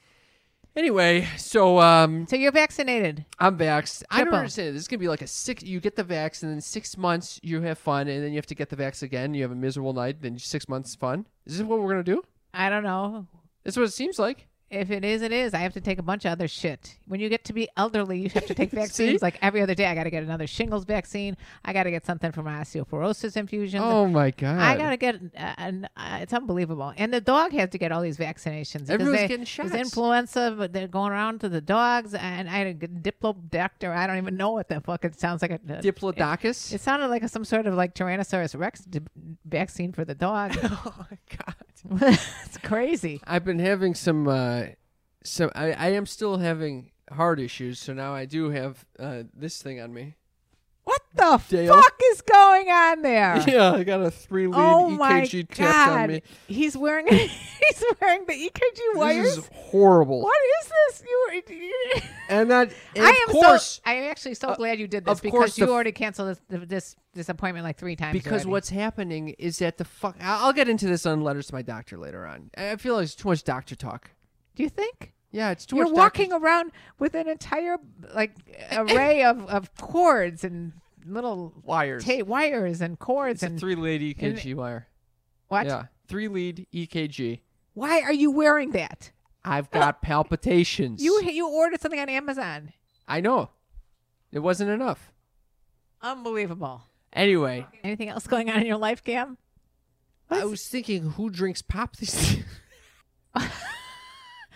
Anyway, so um, So you're vaccinated. I'm vaxxed. I don't Triple. understand. This is gonna be like a six. You get the vax, and then six months you have fun, and then you have to get the vax again. You have a miserable night. Then six months fun. Is this what we're gonna do? I don't know. That's what it seems like. If it is, it is. I have to take a bunch of other shit. When you get to be elderly, you have to take vaccines. See? Like every other day, I got to get another shingles vaccine. I got to get something for my osteoporosis infusions. Oh my god! I got to get, uh, an, uh, it's unbelievable. And the dog has to get all these vaccinations. because Everyone's they- getting shots. There's influenza, but they're going around to the dogs. And I had a good Diplodoctor. I don't even know what the fuck it sounds like. A, a- Diplodocus. It sounded like a, some sort of like Tyrannosaurus Rex di- vaccine for the dog. oh my god! It's crazy. I've been having some. Uh, some. I, I am still having heart issues, so now I do have uh, this thing on me. What the Dale? fuck is going on there? Yeah, I got a three lead Oh E my K G tapped on God! me. He's wearing he's wearing the E K G wires. This is horrible. What is this? You, you And that, and I of am course, so. I am actually so uh, glad you did this of because course you the f- already canceled this, this this appointment like three times. because already. what's happening is that the fuck. I'll I'll get into this on letters to my doctor later on. I feel like it's too much doctor talk. Do you think? Yeah, it's too You're much. walking doctor- around with an entire like array of, of cords and little wires. ta- wires and cords It's a and three lead E K G wire. what? Yeah, three lead E K G. Why are you wearing that? I've got palpitations. You you ordered something on Amazon. I know. It wasn't enough. Unbelievable. Anyway, Anything else going on in your life, Cam? I was thinking, who drinks pop these days?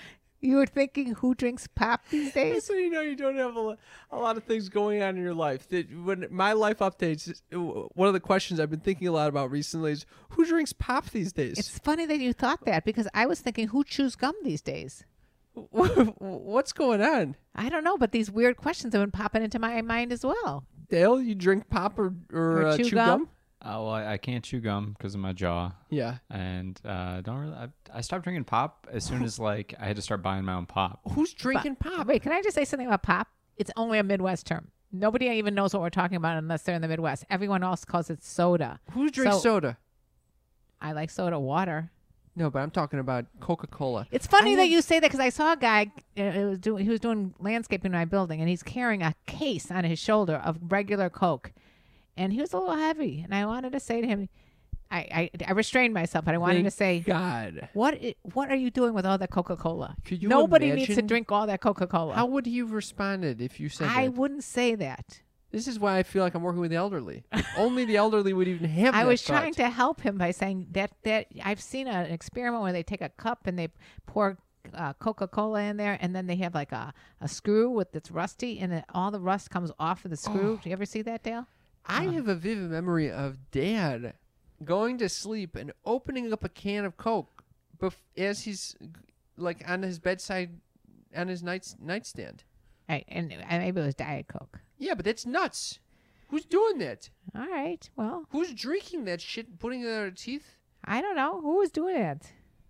You were thinking, who drinks pop these days? So you know you don't have a, lo- a lot of things going on in your life. That when my life updates, one of the questions I've been thinking a lot about recently is who drinks pop these days? It's funny that you thought that because I was thinking, who chews gum these days? What's going on? I don't know, but these weird questions have been popping into my mind as well. Dale, you drink pop or, or, Or uh, chew chew gum? gum? Uh, well, I, I can't chew gum because of my jaw, Yeah. and uh, don't really. I, I stopped drinking pop as soon as like I had to start buying my own pop. Who's drinking pop? Wait, can I just say something about pop? It's only a Midwest term. Nobody even knows what we're talking about unless they're in the Midwest. Everyone else calls it soda. Who drinks So- soda? I like soda water. No, but I'm talking about Coca-Cola. It's funny I that have- you say that because I saw a guy. Uh, it was doing, he was doing landscaping in my building, and he's carrying a case on his shoulder of regular Coke, and he was a little heavy. And I wanted to say to him, I I, I restrained myself, and I wanted Thank to say, God. "What i- what are you doing with all that Coca Cola? Could you Nobody needs to imagine- drink all that Coca Cola." How would he have responded if you said I that? wouldn't say that. This is why I feel like I'm working with the elderly. Only the elderly would even have I that was thought. trying to help him by saying that that I've seen an experiment where they take a cup and they pour uh, Coca-Cola in there, and then they have like a, a screw with that's rusty, and it, all the rust comes off of the screw. Do you ever see that, Dale? I have a vivid memory of Dad going to sleep and opening up a can of Coke bef- as he's like on his bedside, on his night nightstand. Right, and, and maybe it was Diet Coke. Yeah, but that's nuts. Who's doing that? All right. Well, Who's drinking that shit and putting it in their teeth? I don't know who was doing it.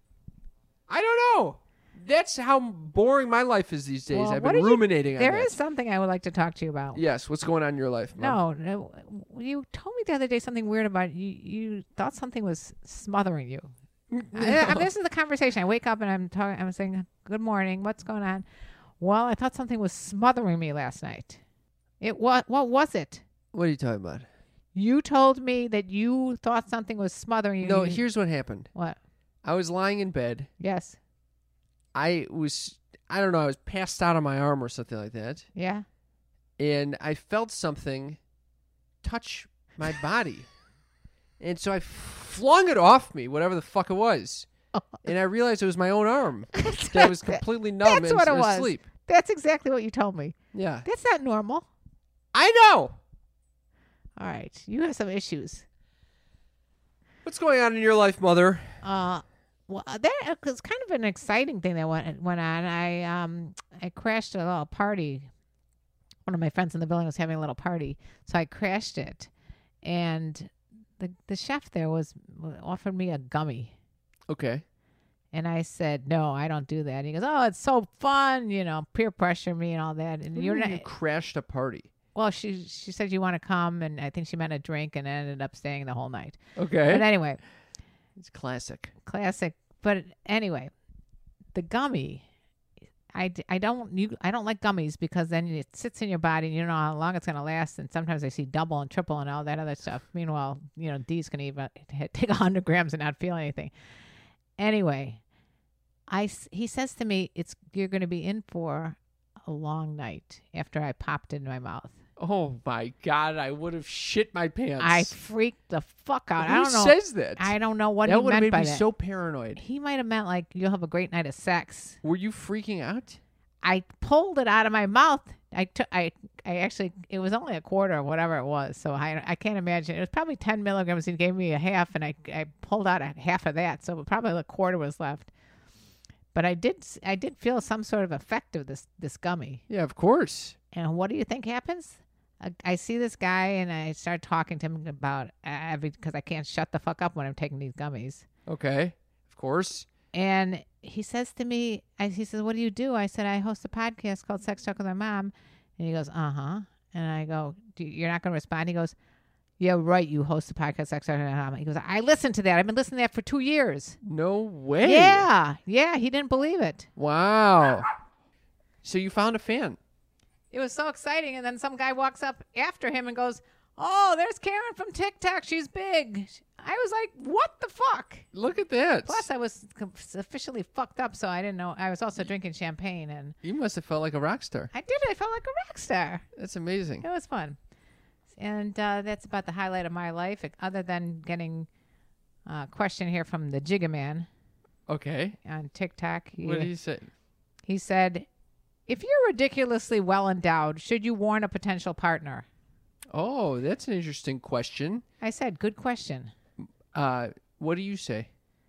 I don't know. That's how boring my life is these days. Well, I've what been did you- ruminating on There that. is something I would like to talk to you about. Yes, what's going on in your life, Mom? No, no, you told me the other day something weird about you. You thought something was smothering you. I, I- this is the conversation. I wake up and I'm talking. I'm saying, "Good morning. What's going on?" Well, I thought something was smothering me last night. It what? What was it? What are you talking about? You told me that you thought something was smothering you. No, You- here's what happened. what? I was lying in bed. Yes. I was, I don't know, I was passed out on my arm or something like that. Yeah. And I felt something touch my body. And so I flung it off me, whatever the fuck it was. And I realized it was my own arm that was completely numb That's and what it was. asleep. That's exactly what you told me. Yeah. That's not normal. I know. All right. You have some issues. What's going on in your life, Mother? Uh, well, that was kind of an exciting thing that went went on. I um I crashed a little party. One of my friends in the building was having a little party, so I crashed it, and the the chef there was offered me a gummy, Okay. and I said no, I don't do that. And he goes, oh, it's so fun, you know, peer pressure me and all that. And What do you you're mean not. you crashed a party. Well, she she said you want to come, and I think she meant a drink, and ended up staying the whole night. Okay. But anyway. It's classic. Classic. But anyway, the gummy, I, d- I don't you I don't like gummies because then it sits in your body and you don't know how long it's going to last. And sometimes I see double and triple and all that other stuff. Meanwhile, you know, D's can even take one hundred grams and not feel anything. Anyway, I, s- he says to me, "It's you're going to be in for a long night after I popped it in my mouth." Oh my God! I would have shit my pants. I freaked the fuck out. Who I don't know. says that? I don't know what that he would have meant made by me that. so paranoid. He might have meant like you'll have a great night of sex. Were you freaking out? I pulled it out of my mouth. I took. I. I actually. It was only a quarter, or whatever it was. So I. I can't imagine. It was probably ten milligrams. He gave me a half, and I. I pulled out a half of that. So probably a quarter was left. But I did. s- I did feel some sort of effect of this. This gummy. Yeah, of course. And what do you think happens? I, I see this guy, and I start talking to him about every because I can't shut the fuck up when I'm taking these gummies. Okay, of course. And he says to me, I, he says, what do you do? I said, I host a podcast called Sex Talk with My Mom. And he goes, uh-huh. And I go, do, you're not going to respond? He goes, yeah, right. You host a podcast, Sex Talk with My Mom. He goes, I listened to that. I've been listening to that for two years. No way. Yeah. Yeah. He didn't believe it. Wow. So you found a fan. It was so exciting. And then some guy walks up after him and goes, oh, there's Karen from TikTok. She's big. I was like, what the fuck? Look at that. Plus, I was com- sufficiently fucked up, so I didn't know. I was also drinking champagne, and You must have felt like a rock star. I did. I felt like a rock star. That's amazing. It was fun. And uh, that's about the highlight of my life, other than getting a question here from the Jigga Man Okay. on TikTok. He, What did he say? He said, if you're ridiculously well endowed, should you warn a potential partner? Oh, that's an interesting question. I said, good question. Uh, what do you say?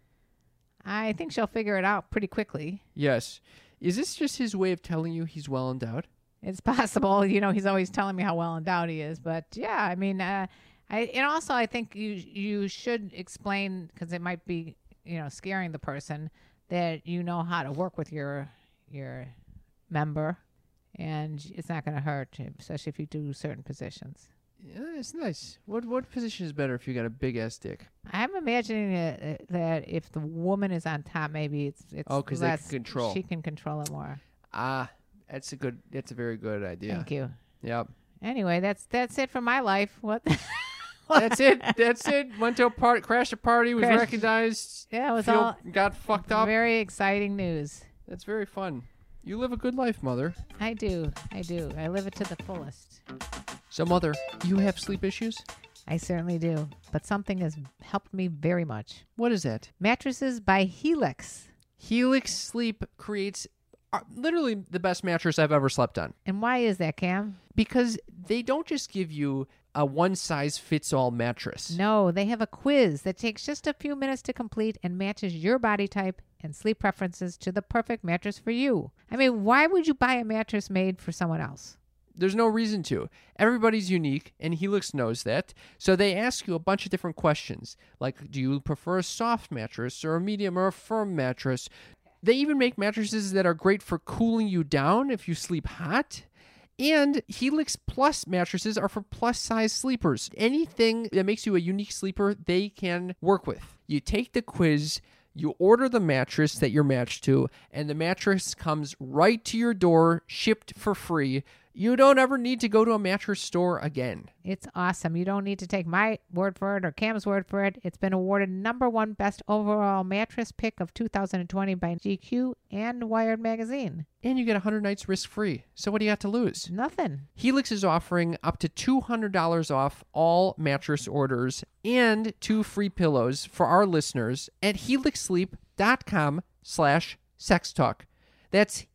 I think she'll figure it out pretty quickly. Yes. Is this just his way of telling you he's well endowed? It's possible. You know, he's always telling me how well endowed he is. But yeah, I mean, uh, I and also I think you you should explain, because it might be, you know, scaring the person, that you know how to work with your your member, and it's not going to hurt, especially if you do certain positions. Yeah, it's nice. What what position is better if you got a big ass dick? I'm imagining that, that if the woman is on top, maybe it's it's Oh, 'cause they can less- control. She can control it more. Ah, that's a good. That's a very good idea. Thank you. Yep. Anyway, that's that's it for my life. What? That's it. That's it. Went to a party, crashed a party, was Crashed- recognized. Yeah, it was feel- all got fucked up. very exciting news. That's very fun. You live a good life, Mother. I do. I do. I live it to the fullest. So, Mother, you have sleep issues? I certainly do. But something has helped me very much. What is that? Mattresses by Helix. Helix Sleep creates uh, literally the best mattress I've ever slept on. And why is that, Cam? Because they don't just give you a one-size-fits-all mattress. No, they have a quiz that takes just a few minutes to complete and matches your body type and sleep preferences to the perfect mattress for you. I mean, why would you buy a mattress made for someone else? There's no reason to. Everybody's unique, and Helix knows that. So they ask you a bunch of different questions, like, do you prefer a soft mattress or a medium or a firm mattress? They even make mattresses that are great for cooling you down if you sleep hot. And Helix Plus mattresses are for plus-size sleepers. Anything that makes you a unique sleeper, they can work with. You take the quiz, you order the mattress that you're matched to, and the mattress comes right to your door, shipped for free. You don't ever need to go to a mattress store again. It's awesome. You don't need to take my word for it or Cam's word for it. It's been awarded number one best overall mattress pick of two thousand twenty by G Q and Wired Magazine. And you get one hundred nights risk-free. So what do you got to lose? Nothing. Helix is offering up to two hundred dollars off all mattress orders and two free pillows for our listeners at helixsleep.com slash sex talk. That's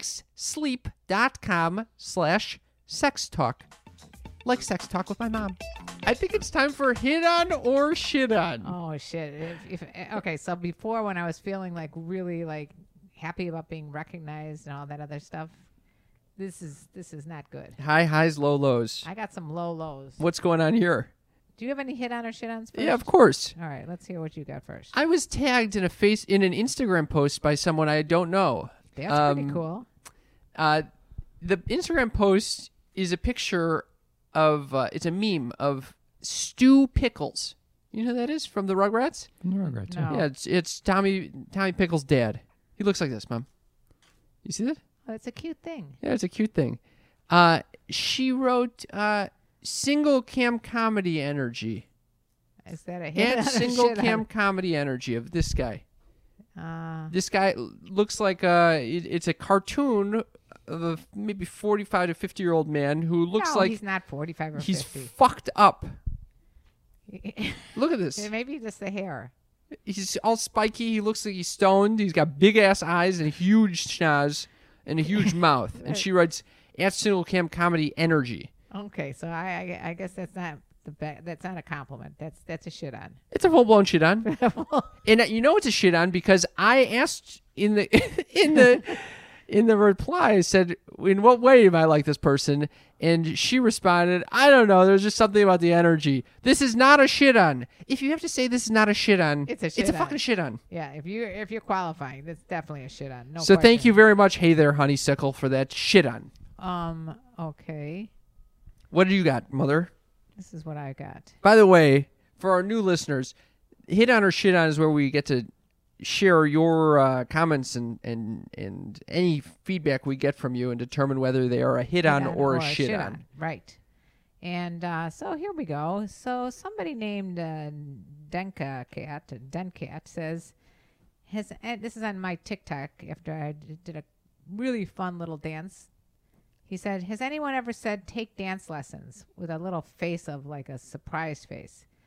helixsleep.com slash sex talk. Like sex talk with my mom. I think it's time for hit on or shit on. Oh, shit. If, if, okay, so before, when I was feeling like really like happy about being recognized and all that other stuff, this is this is not good. High highs, low lows. I got some low lows. What's going on here? Do you have any hit on or shit on first? Yeah, of course. All right, let's hear what you got first. I was tagged in a face in an Instagram post by someone I don't know. That's Um, pretty cool. Uh, the Instagram post is a picture of, uh, it's a meme of Stu Pickles. You know who that is from the Rugrats? No. Yeah, it's it's Tommy Tommy Pickles' dad. He looks like this, Mom. You see that? Oh, it's a cute thing. Yeah, it's a cute thing. Uh, she wrote uh, single cam comedy energy. Is that a hit And on or single shit cam on? comedy energy of this guy. Uh, This guy looks like a, it, it's a cartoon of a maybe forty-five to fifty year old man who looks no, like he's not forty-five or he's fifty. fucked up. Look at this. Maybe just the hair. He's all spiky. He looks like he's stoned. He's got big ass eyes and a huge schnoz and a huge mouth. And she writes, at single cam comedy energy. Okay, so I, I, I guess that's not the be- that's not a compliment. That's that's a shit on. It's a full blown shit on. And uh, you know it's a shit on because I asked in the in the in the reply, I said, in what way am I like this person? And she responded, I don't know. There's just something about the energy. This is not a shit on. If you have to say this is not a shit on, It's a it's a shit on. fucking shit on. Yeah, if you if you're qualifying, that's definitely a shit on. No. so thank question. you very much, hey there, honeysuckle, for that shit on. Um. Okay. What do you got, mother? This is what I got. By the way, for our new listeners, hit on or shit on is where we get to share your uh, comments and, and and any feedback we get from you and determine whether they are a hit, on, or a shit, on. Right. And uh, so here we go. So somebody named uh, Denka Cat, Dencat says, has and this is on my TikTok after I d- did a really fun little dance. He said, has anyone ever said take dance lessons with a little face of like a surprised face?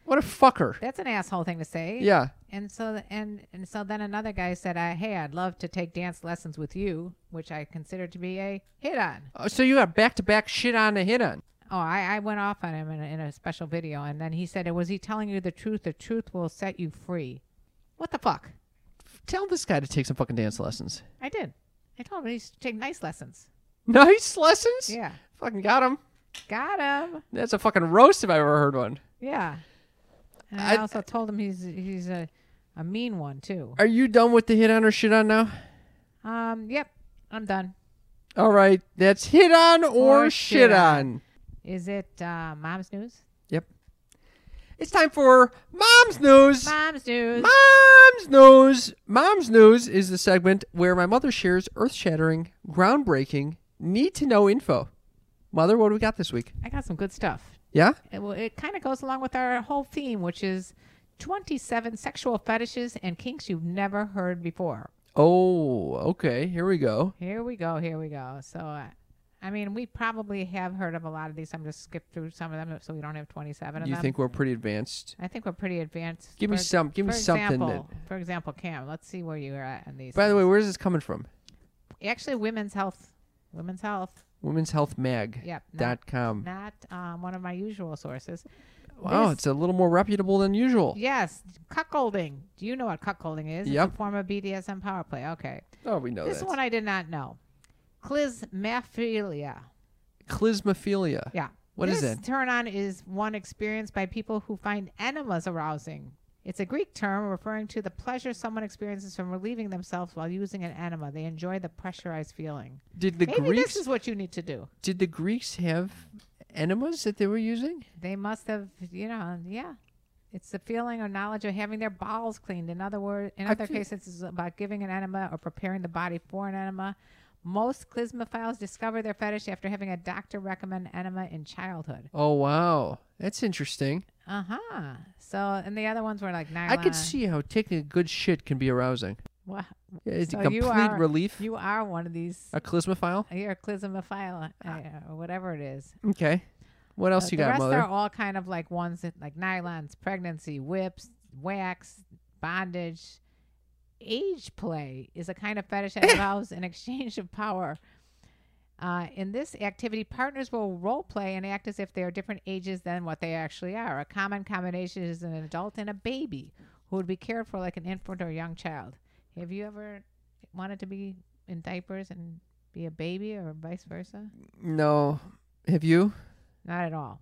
What a fucker. That's an asshole thing to say. Yeah. And so and and so then another guy said, uh, "Hey, I'd love to take dance lessons with you," which I consider to be a hit on. Oh, so you got back-to-back shit on to hit on. Oh, I, I went off on him in a, in a special video, and then he said, "Was he telling you the truth? The truth will set you free." What the fuck? Tell this guy to take some fucking dance lessons. I did. I told him he should take nice lessons. Nice lessons? Yeah. Fucking got him. Got him. That's a fucking roast if I ever heard one. Yeah. And I, I- also told him he's he's a, a mean one, too. Are you done with the hit on or shit on now? Um. Yep. I'm done. All right. That's hit on or, Or shit shit on. on. Is it uh, Mom's News? Yep. It's time for Mom's News. Mom's News. Mom's News. Mom's News is the segment where my mother shares earth-shattering, groundbreaking, need-to-know info. Mother, what do we got this week? I got some good stuff. Yeah? It, well, it kind of goes along with our whole theme, which is twenty-seven sexual fetishes and kinks you've never heard before. Oh, okay. Here we go. Here we go. Here we go. So, uh, I mean, we probably have heard of a lot of these. I'm just skip through some of them so we don't have twenty-seven of You them. think we're pretty advanced? I think we're pretty advanced. Give me For- some. Give me for something. Example, That, For example, Cam, let's see where you're at in these. by the way, things. where's this coming from? Actually, Women's Health. Women's Health. women's health mag Yep. Not, dot com. not um, one of my usual sources. Wow, This- it's a little more reputable than usual. Yes, cuckolding. Do you know what cuckolding is? Yep. It's a form of B D S M power play. Okay. Oh, we know This that. one I did not know. Clismaphilia. Clismophilia. Yeah. What is this that? turn on is one experienced by people who find enemas arousing. It's a Greek term referring to the pleasure someone experiences from relieving themselves while using an enema. They enjoy the pressurized feeling. Did the Maybe Greeks this is what you need to do. did the Greeks have enemas that they were using? They must have, you know, yeah. It's the feeling or knowledge of having their bowels cleaned. In other words, in I other feel- cases, it's about giving an enema or preparing the body for an enema. Most clismophiles discover their fetish after having a doctor recommend enema in childhood. Oh wow, that's interesting. Uh huh. So, and the other ones were like nylon. I could see how taking a good shit can be arousing. Wow. It's So a you complete are- relief. You are one of these. A clismophile. You're a clismophile, uh, or whatever it is. Okay. What else Uh, you the got, rest mother? are all kind of like ones that like nylons, pregnancy, whips, wax, bondage. Age play is a kind of fetish that allows an exchange of power. Uh, in this activity, partners will role play and act as if they are different ages than what they actually are. A common combination is an adult and a baby who would be cared for like an infant or young child. Have you ever wanted to be in diapers and be a baby or vice versa? No. Have you? Not at all.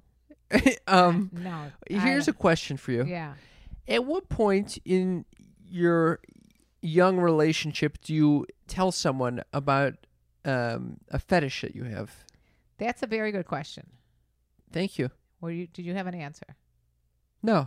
um. No. Here's I, a question for you. yeah. At what point in your young relationship do you tell someone about um, a fetish that you have? That's a very good question. Thank you. Were you? Did you have an answer? No.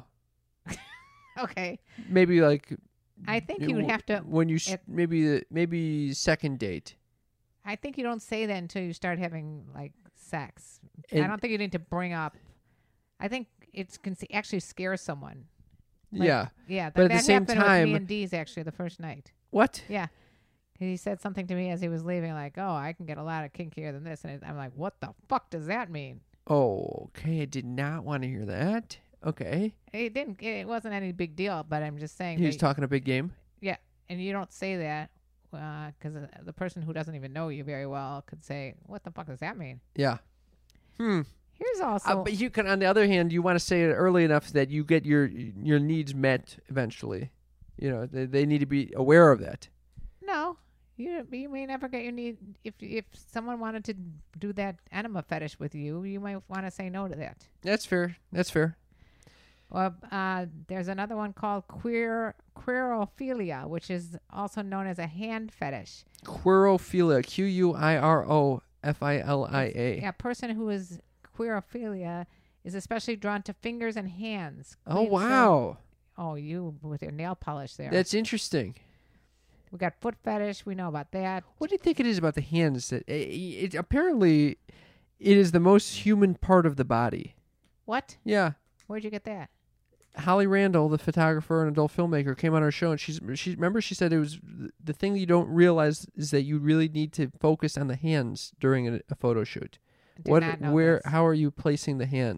Okay. Maybe like. I think you would have to. When you s if- maybe the maybe second date. I think you don't say that until you start having like sex. I And- don't think you need to bring up. I think it's can s- actually scare someone. Like, yeah. Yeah. But at that the same happened with time- me and Dee's actually the first night. What? Yeah. He said something to me as he was leaving, like, "Oh, I can get a lot of kinkier than this," and it, I'm like, "What the fuck does that mean?" Oh, okay. I did not want to hear that. Okay. It didn't. It wasn't any big deal, but I'm just saying. He was that- talking a big game. Yeah, and you don't say that because uh, the person who doesn't even know you very well could say, "What the fuck does that mean?" Yeah. Hmm. Here's also. Uh, but you can, on the other hand, you want to say it early enough that you get your your needs met eventually. You know, they, they need to be aware of that. No, you you may never get your need. If if someone wanted to do that enema fetish with you, you might want to say no to that. That's fair. That's fair. Or uh, there's another one called queer queerophilia, which is also known as a hand fetish. Queerophilia. Q U I R O F I L I A. A person who is queerophilia is especially drawn to fingers and hands. Oh, Clean wow. serve- Oh, you with your nail polish there. That's interesting. We got foot fetish. We know about that. What do you think it is about the hands that it, it apparently it is the most human part of the body? What? Yeah. Where'd you get that? Holly Randall, the photographer and adult filmmaker, came on our show, and she's she remember she said it was the thing you don't realize is that you really need to focus on the hands during a, a photo shoot. Did What, not know where, this. how are you placing the hands?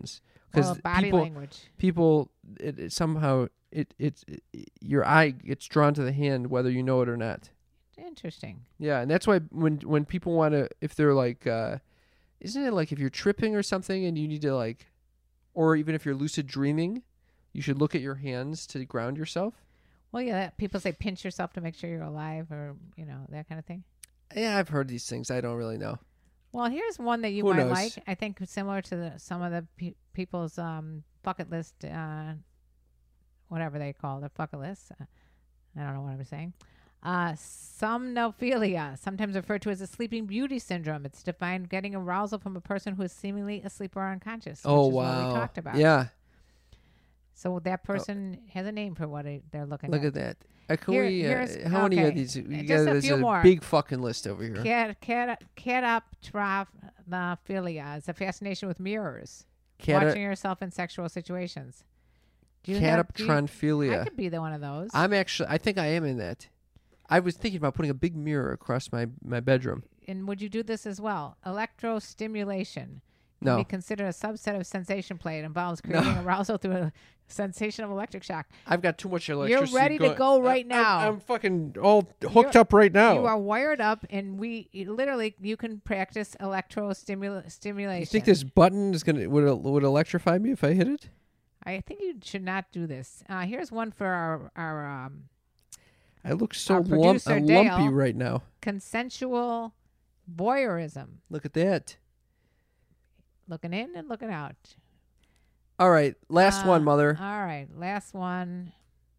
Well, body people, language. people, it, it somehow it, it it your eye gets drawn to the hand whether you know it or not. Interesting. Yeah, and that's why when when people want to, if they're like, uh, isn't it like if you're tripping or something and you need to like, or even if you're lucid dreaming, you should look at your hands to ground yourself. Well, yeah, that- people say pinch yourself to make sure you're alive, or you know that kind of thing. Yeah, I've heard these things. I don't really know. Well, here's one that you Who might knows? like. I think similar to the, some of the pe- people's um, bucket list, uh, whatever they call their bucket list. Uh, I don't know what I'm saying. Uh, somnophilia, sometimes referred to as a sleeping beauty syndrome. It's defined getting arousal from a person who is seemingly asleep or unconscious. Oh which is wow! What we talked about. Yeah, So that person has a name for what it, they're looking look at. at that. Uh, can Here- we? Uh, here's- how many of okay. these? We Just got- a there's few a more. big fucking list over here. Cat, cat, cataptrophilia is a fascination with mirrors. Cata- watching yourself in sexual situations. Do you have- do you- Cataptronphilia. I could be the one of those. I'm actually. I think I am in that. I was thinking about putting a big mirror across my my bedroom. and would you do this as well? Electrostimulation. No. Can be considered a subset of sensation play. It involves creating arousal through a sensation of electric shock. I've got too much electricity. ready to going- go right I- I'm- now. I'm, fucking all hooked You're- up right now. You are wired up, and we you- literally you can practice electrostimulation. You think this button is gonna would it, would electrify me if I hit it? I think you should not do this. Uh, here's one for our our um, I look so Our lump, producer, I'm lumpy Dale. right now. consensual voyeurism. Look at that. Looking in and looking out. All right, last Uh, one, mother. All right, last one.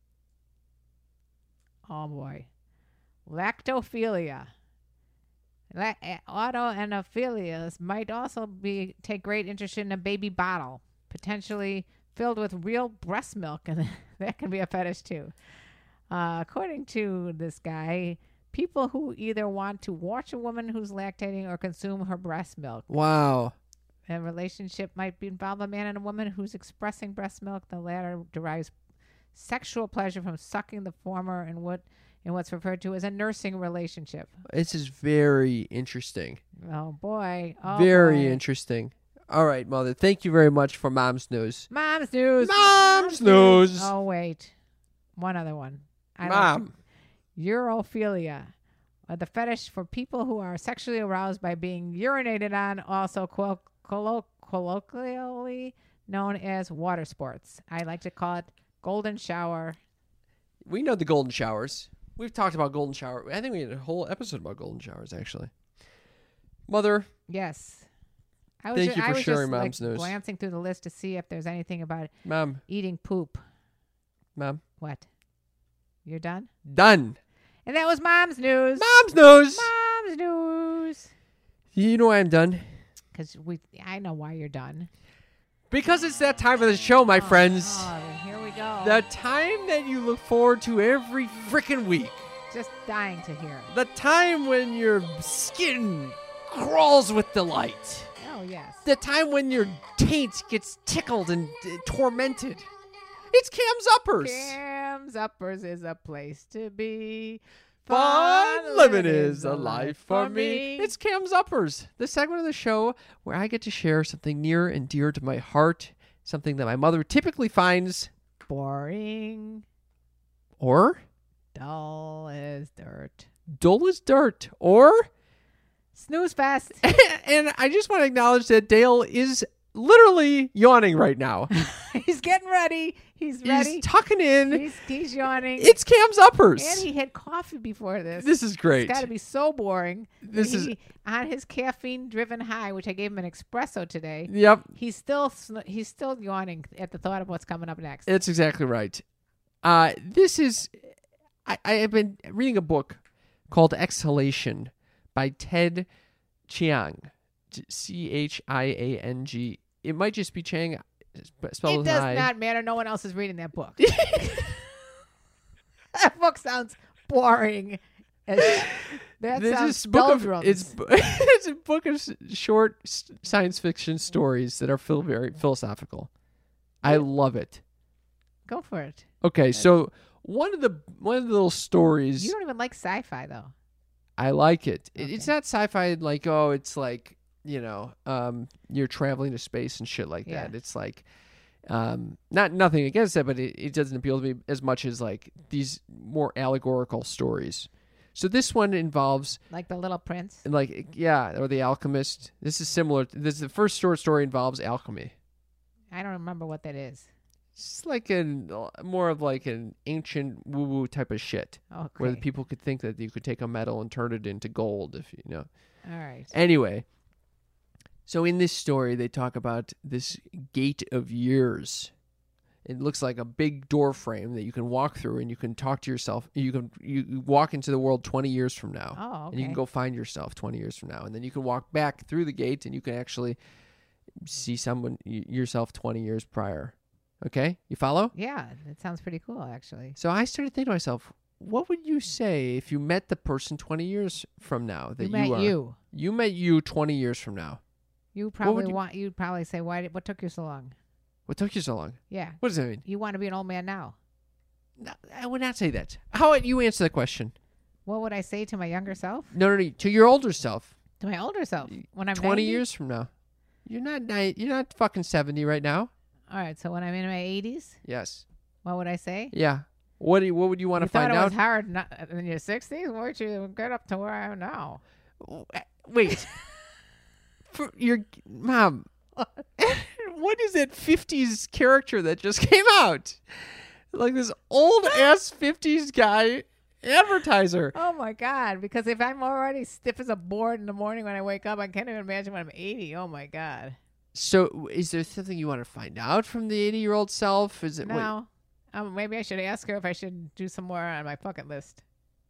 Oh boy, lactophilia. La- uh, autoanophilias might also be take great interest in a baby bottle, potentially filled with real breast milk, and that can be a fetish too. Uh, according to this guy, people who either want to watch a woman who's lactating or consume her breast milk. Wow. A relationship might be involve a man and a woman who's expressing breast milk. The latter derives sexual pleasure from sucking the former in what in what's referred to as a nursing relationship. This is very interesting. Oh boy. Oh very boy. interesting. All right, mother. Thank you very much for Mom's News. Mom's news. Mom's news. Oh wait. One other one. I Mom. Like Urophilia. Uh, the fetish for people who are sexually aroused by being urinated on, also quote collo- colloquially known as water sports. I like to call it golden shower. We know the golden showers. We've talked about golden shower. I think we had a whole episode about golden showers, actually. Mother, Yes. I Thank ju- you for I was sharing just, like, Mom's news. glancing through the list to see if there's anything about Mom, eating poop. Mom, What? You're done? done. And that was Mom's news. Mom's news. Mom's news. You know why I'm done? Because we, I know why you're done. Because it's that time of the show, my friends. Oh, here we go. The time that you look forward to every freaking week. Just dying to hear. The time when your skin crawls with delight. Oh, yes. The time when your taint gets tickled and uh, tormented. It's Cam's Uppers. Cam's Uppers is a place to be. Fun living is a life for me. It's Cam's Uppers, the segment of the show where I get to share something near and dear to my heart, something that my mother typically finds boring, or dull as dirt. dull as dirt, or Snooze fest. and I just want to acknowledge that Dale is literally yawning right now. He's getting ready. He's ready. He's tucking in. He's, he's yawning. It's Cam's Uppers. And he had coffee before this. This is great. It's got to be so boring. This he, is- on his caffeine-driven high, which I gave him an espresso today. Yep, He's still sn- he's still yawning at the thought of what's coming up next. it's exactly right. Uh, this is, I, I have been reading a book called Exhalation by Ted Chiang, C H I A N G. It might just be Chang, sp- spelled It with does an I. not matter. No one else is reading that book. That book sounds boring. As, that This sounds is book of, doldrums. it's it's a book of s- short s- science fiction stories that are feel very philosophical. I love it. Go for it. Okay, so one of the one of the little stories You don't even like sci-fi though. I like it. It- It's Okay. not sci-fi like oh, it's like you know, um, you're traveling to space and shit like Yeah. that. It's like, um, not nothing against that, but it, it doesn't appeal to me as much as like these more allegorical stories. So this one involves Like the Little Prince. like yeah, or the alchemist. This is similar. This is the first short story involves alchemy. I don't remember what that is. It's like an more of like an ancient woo woo type of shit, Okay. where the people could think that you could take a metal and turn it into gold if you know. All right. Anyway, so in this story, they talk about this gate of years. It looks like a big door frame that you can walk through, and you can talk to yourself. You can you you walk into the world twenty years from now, Oh, okay. and you can go find yourself twenty years from now, and then you can walk back through the gate, and you can actually see someone y- yourself twenty years prior. Okay, you follow? Yeah, that sounds pretty cool, actually. So I started thinking to myself, what would you say if you met the person twenty years from now that You you, met are? you. You met you twenty years from now. You would probably you- want. You'd probably say, "Why? Did, what took you so long?" What took you so long? Yeah. What does that mean? You want to be an old man now. No, I would not say that. How would you answer that question? What would I say to my younger self? No, no, no. To your older self, To my older self when I'm twenty ninety? years from now. You're not ni- You're not fucking seventy right now. All right. So when I'm in my eighties, Yes. what would I say? Yeah. What do you, What would you want You to thought find it out? was hard not, in your sixties. Weren't you get up to where I am now? Wait. For your mom. What is that fifties character that just came out? Like this old ass fifties guy advertiser. Oh my God! Because if I'm already stiff as a board in the morning when I wake up, I can't even imagine when I'm eighty. Oh my God! So, is there something you want to find out from the eighty-year-old self? Is it wait, No. Um, maybe I should ask her if I should do some more on my bucket list.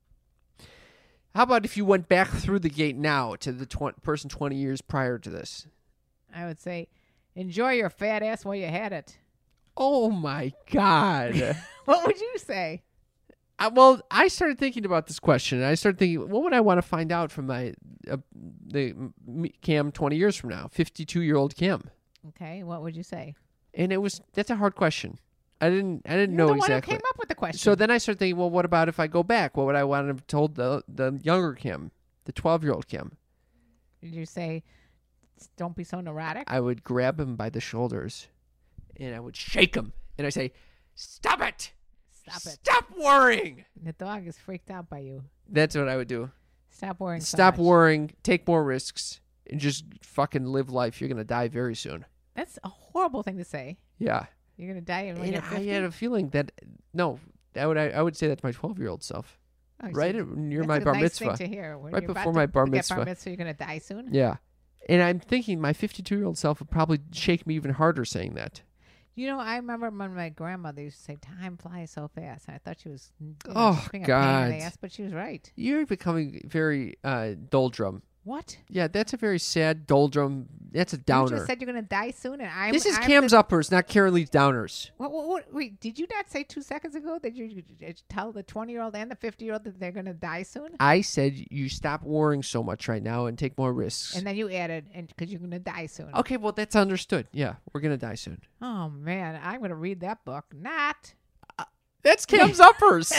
How about if you went back through the gate now to the tw- person twenty years prior to this? I would say, enjoy your fat ass while you had it. Oh my God. What would you say? I, well, I started thinking about this question. And I started thinking, what would I want to find out from my uh, the me, Cam twenty years from now, fifty-two-year-old Cam? Okay, what would you say? And it was that's a hard question. I didn't I didn't You're know the one exactly. who came up with the question. So then I started thinking, well, what about if I go back? What would I want to have told the the younger Kim, the twelve-year-old Kim? Did you say, don't be so neurotic? I would grab him by the shoulders, and I would shake him, and I say, "Stop it! Stop it. Stop worrying!" The dog is freaked out by you. That's what I would do. Stop worrying so Stop much. worrying, take more risks, and just fucking live life. You're gonna die very soon. That's a horrible thing to say. Yeah. You're going to die when And you're I fifty? had a feeling that no, I would I, I would say that to my twelve-year-old self, Oh, so right near that's my a bar nice mitzvah. Thing to hear. When Right you're about before to my bar get mitzvah. bar mitzvah, you're going to die soon? Yeah. And I'm thinking my fifty-two-year-old self would probably shake me even harder saying that. You know, I remember when my grandmother used to say, time flies so fast. And I thought she was you know, Oh, just being a pain in God. the ass, but she was right. You're becoming very uh, doldrum. What? Yeah, that's a very sad doldrum. That's a downer. You just said you're going to die soon, and I'm. this is I'm Cam's the, uppers, not Karen Lee's downers. What, what, what, wait, did you not say two seconds ago that you, you, you tell the twenty-year-old and the fifty-year-old that they're going to die soon? I said you stop worrying so much right now and take more risks. And then you added, and because you're going to die soon. Okay, well, that's understood. Yeah, we're going to die soon. Oh, man, I'm going to read that book. Not. That's Cam's uppers.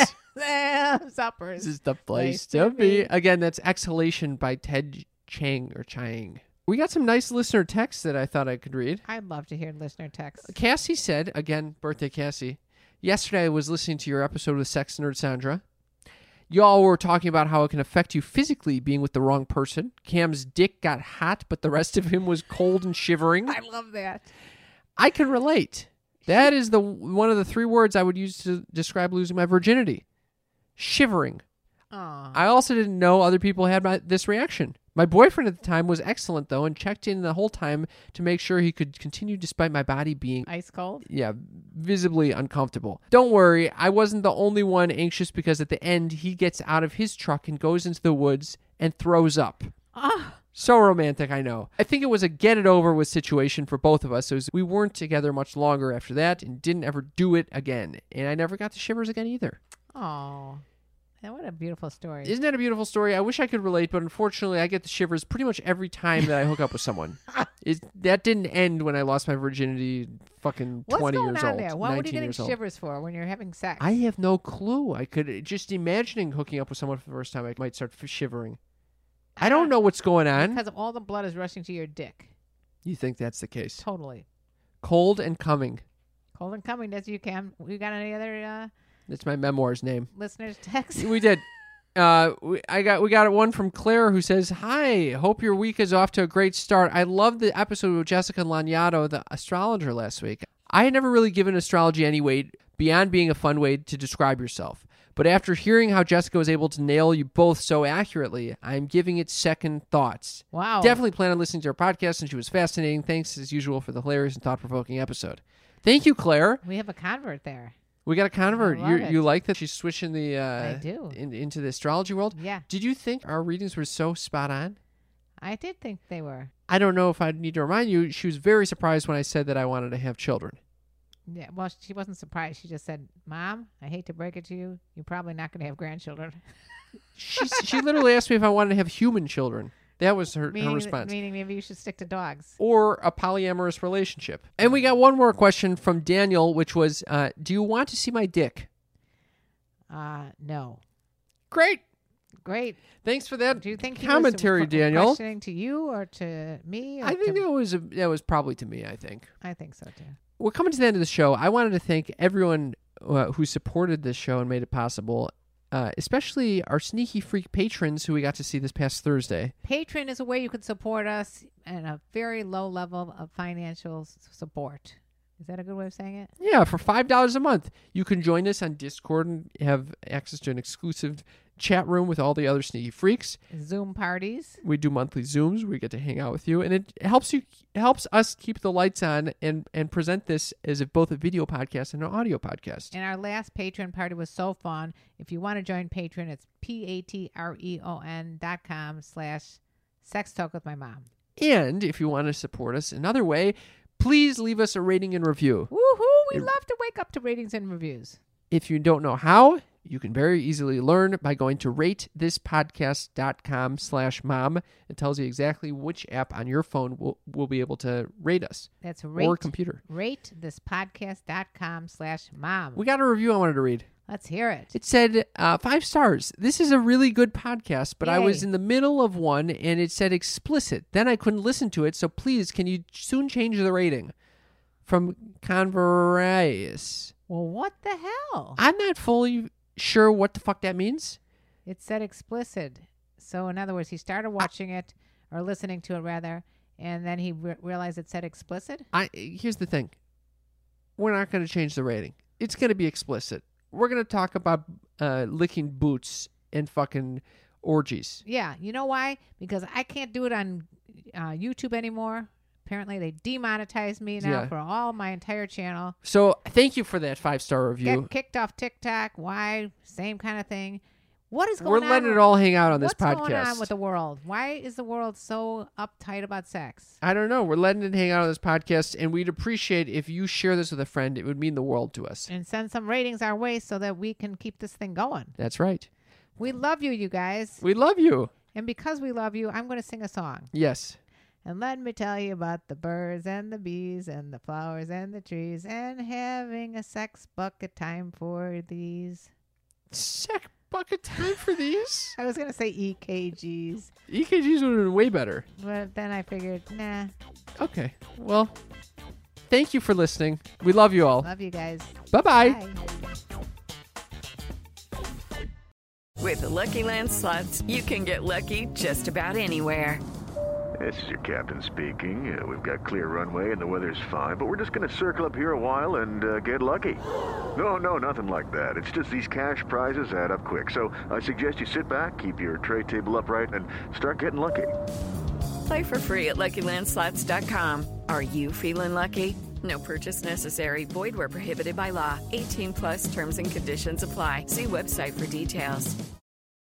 Suppers. This is the place Place to to be. be. Again, that's Exhalation by Ted Chang or Chang. We got some nice listener texts that I thought I could read. I'd love to hear listener texts. Cassie said, again, birthday Cassie, yesterday I was listening to your episode with Sex Nerd Sandra. Y'all were talking about how it can affect you physically being with the wrong person. Cam's dick got hot, but the rest of him was cold and shivering. I love that. I can relate. That is the one of the three words I would use to describe losing my virginity. Shivering. Aw. I also didn't know other people had my, this reaction. My boyfriend at the time was excellent, though, and checked in the whole time to make sure he could continue despite my body being, Ice cold? yeah, visibly uncomfortable. Don't worry, I wasn't the only one anxious because at the end, he gets out of his truck and goes into the woods and throws up. Ah. So romantic, I know. I think it was a get it over with situation for both of us. It was, we weren't together much longer after that and didn't ever do it again. And I never got the shivers again either. Oh. What a beautiful story. Isn't that a beautiful story? I wish I could relate, but unfortunately, I get the shivers pretty much every time that I hook up with someone. It, that didn't end when I lost my virginity fucking What's twenty going years on old. there? What were you nineteen getting years old. shivers for when you're having sex? I have no clue. I could just imagining hooking up with someone for the first time. I might start f- shivering. I don't know what's going on. Because of all the blood is rushing to your dick. You think that's the case? Totally. Cold and Coming. Cold and Coming. That's you, Cam. We got any other uh, That's my memoir's name. listeners' text? We did. Uh, we, I got we got one from Claire who says, "Hi, hope your week is off to a great start. I loved the episode with Jessica Lanyadoo, the astrologer, last week. I had never really given astrology any weight beyond being a fun way to describe yourself. But after hearing how Jessica was able to nail you both so accurately, I'm giving it second thoughts. Wow. Definitely plan on listening to her podcast, and she was fascinating. Thanks, as usual, for the hilarious and thought-provoking episode." Thank you, Claire. We have a convert there. We got a convert. I love You it. you like that she's switching the uh, I do. In, into the astrology world? Yeah. Did you think our readings were so spot on? I did think they were. I don't know if I need to remind you. She was very surprised when I said that I wanted to have children. Yeah. Well, she wasn't surprised. She just said, "Mom, I hate to break it to you. You're probably not going to have grandchildren." She she literally asked me if I wanted to have human children. That was her, her meaning, response. meaning maybe you should stick to dogs. Or a polyamorous relationship. And we got one more question from Daniel, which was, uh, do you want to see my dick? Uh, no. Great. Great. Thanks for that Do you think he commentary, was f- Daniel. questioning to you or to me? Or I think to... that was a, that was probably to me, I think. I think so too. We're coming to the end of the show. I wanted to thank everyone uh, who supported this show and made it possible, uh, especially our Sneaky Freak patrons who we got to see this past Thursday. Patreon is a way you can support us at a very low level of financial s- support. Is that a good way of saying it? Yeah, for five dollars a month, you can join us on Discord and have access to an exclusive chat room with all the other Sneaky Freaks. Zoom parties. We do monthly Zooms. We get to hang out with you, and it helps you it helps us keep the lights on and and present this as if both a video podcast and an audio podcast. And our last Patreon party was so fun. If you want to join Patreon, it's P-A-T-R-E-O-N dot com slash sex talk with my mom. And if you want to support us another way, please leave us a rating and review. Woohoo! We It- love to wake up to ratings and reviews. If you don't know how, you can very easily learn by going to rate this podcast dot com slash mom. It tells you exactly which app on your phone will, will be able to rate us. That's Or rate, computer. rate this podcast dot com slash mom. We got a review I wanted to read. Let's hear it. It said, uh, five stars. This is a really good podcast, but I was Yay. in the middle of one and it said explicit. Then I couldn't listen to it, so please, can you soon change the rating? From Converius. Well, what the hell? I'm not fully sure what the fuck that means. It said explicit. So, in other words, he started watching it, or listening to it, rather, and then he re- realized it said explicit? I Here's the thing. We're not going to change the rating. It's going to be explicit. We're going to talk about uh, licking boots and fucking orgies. Yeah. You know why? Because I can't do it on uh, YouTube anymore. Apparently, they demonetized me now Yeah. for all my entire channel. So thank you for that five-star review. Get kicked off TikTok. Why? Same kind of thing. What is We're going on? letting it all hang out on this What's podcast. going on with the world? Why is the world so uptight about sex? I don't know. We're letting it hang out on this podcast, and we'd appreciate if you share this with a friend. It would mean the world to us. And send some ratings our way so that we can keep this thing going. That's right. We love you, you guys. We love you. And because we love you, I'm going to sing a song. Yes. And let me tell you about the birds and the bees and the flowers and the trees and having a sex bucket time for these. Sack bucket time for these? I was going to say E K Gs, E K Gs would have been way better. but then I figured, nah, Okay. Well, thank you for listening. We love you all. love you guys. Bye-bye. Bye. With the Lucky Land Slots, you can get lucky just about anywhere. This is your captain speaking. Uh, we've got clear runway and the weather's fine, but we're just going to circle up here a while and uh, get lucky. No, no, nothing like that. It's just these cash prizes add up quick. So I suggest you sit back, keep your tray table upright, and start getting lucky. Play for free at Lucky Land Slots dot com. Are you feeling lucky? No purchase necessary. Void where prohibited by law. eighteen plus terms and conditions apply. See website for details.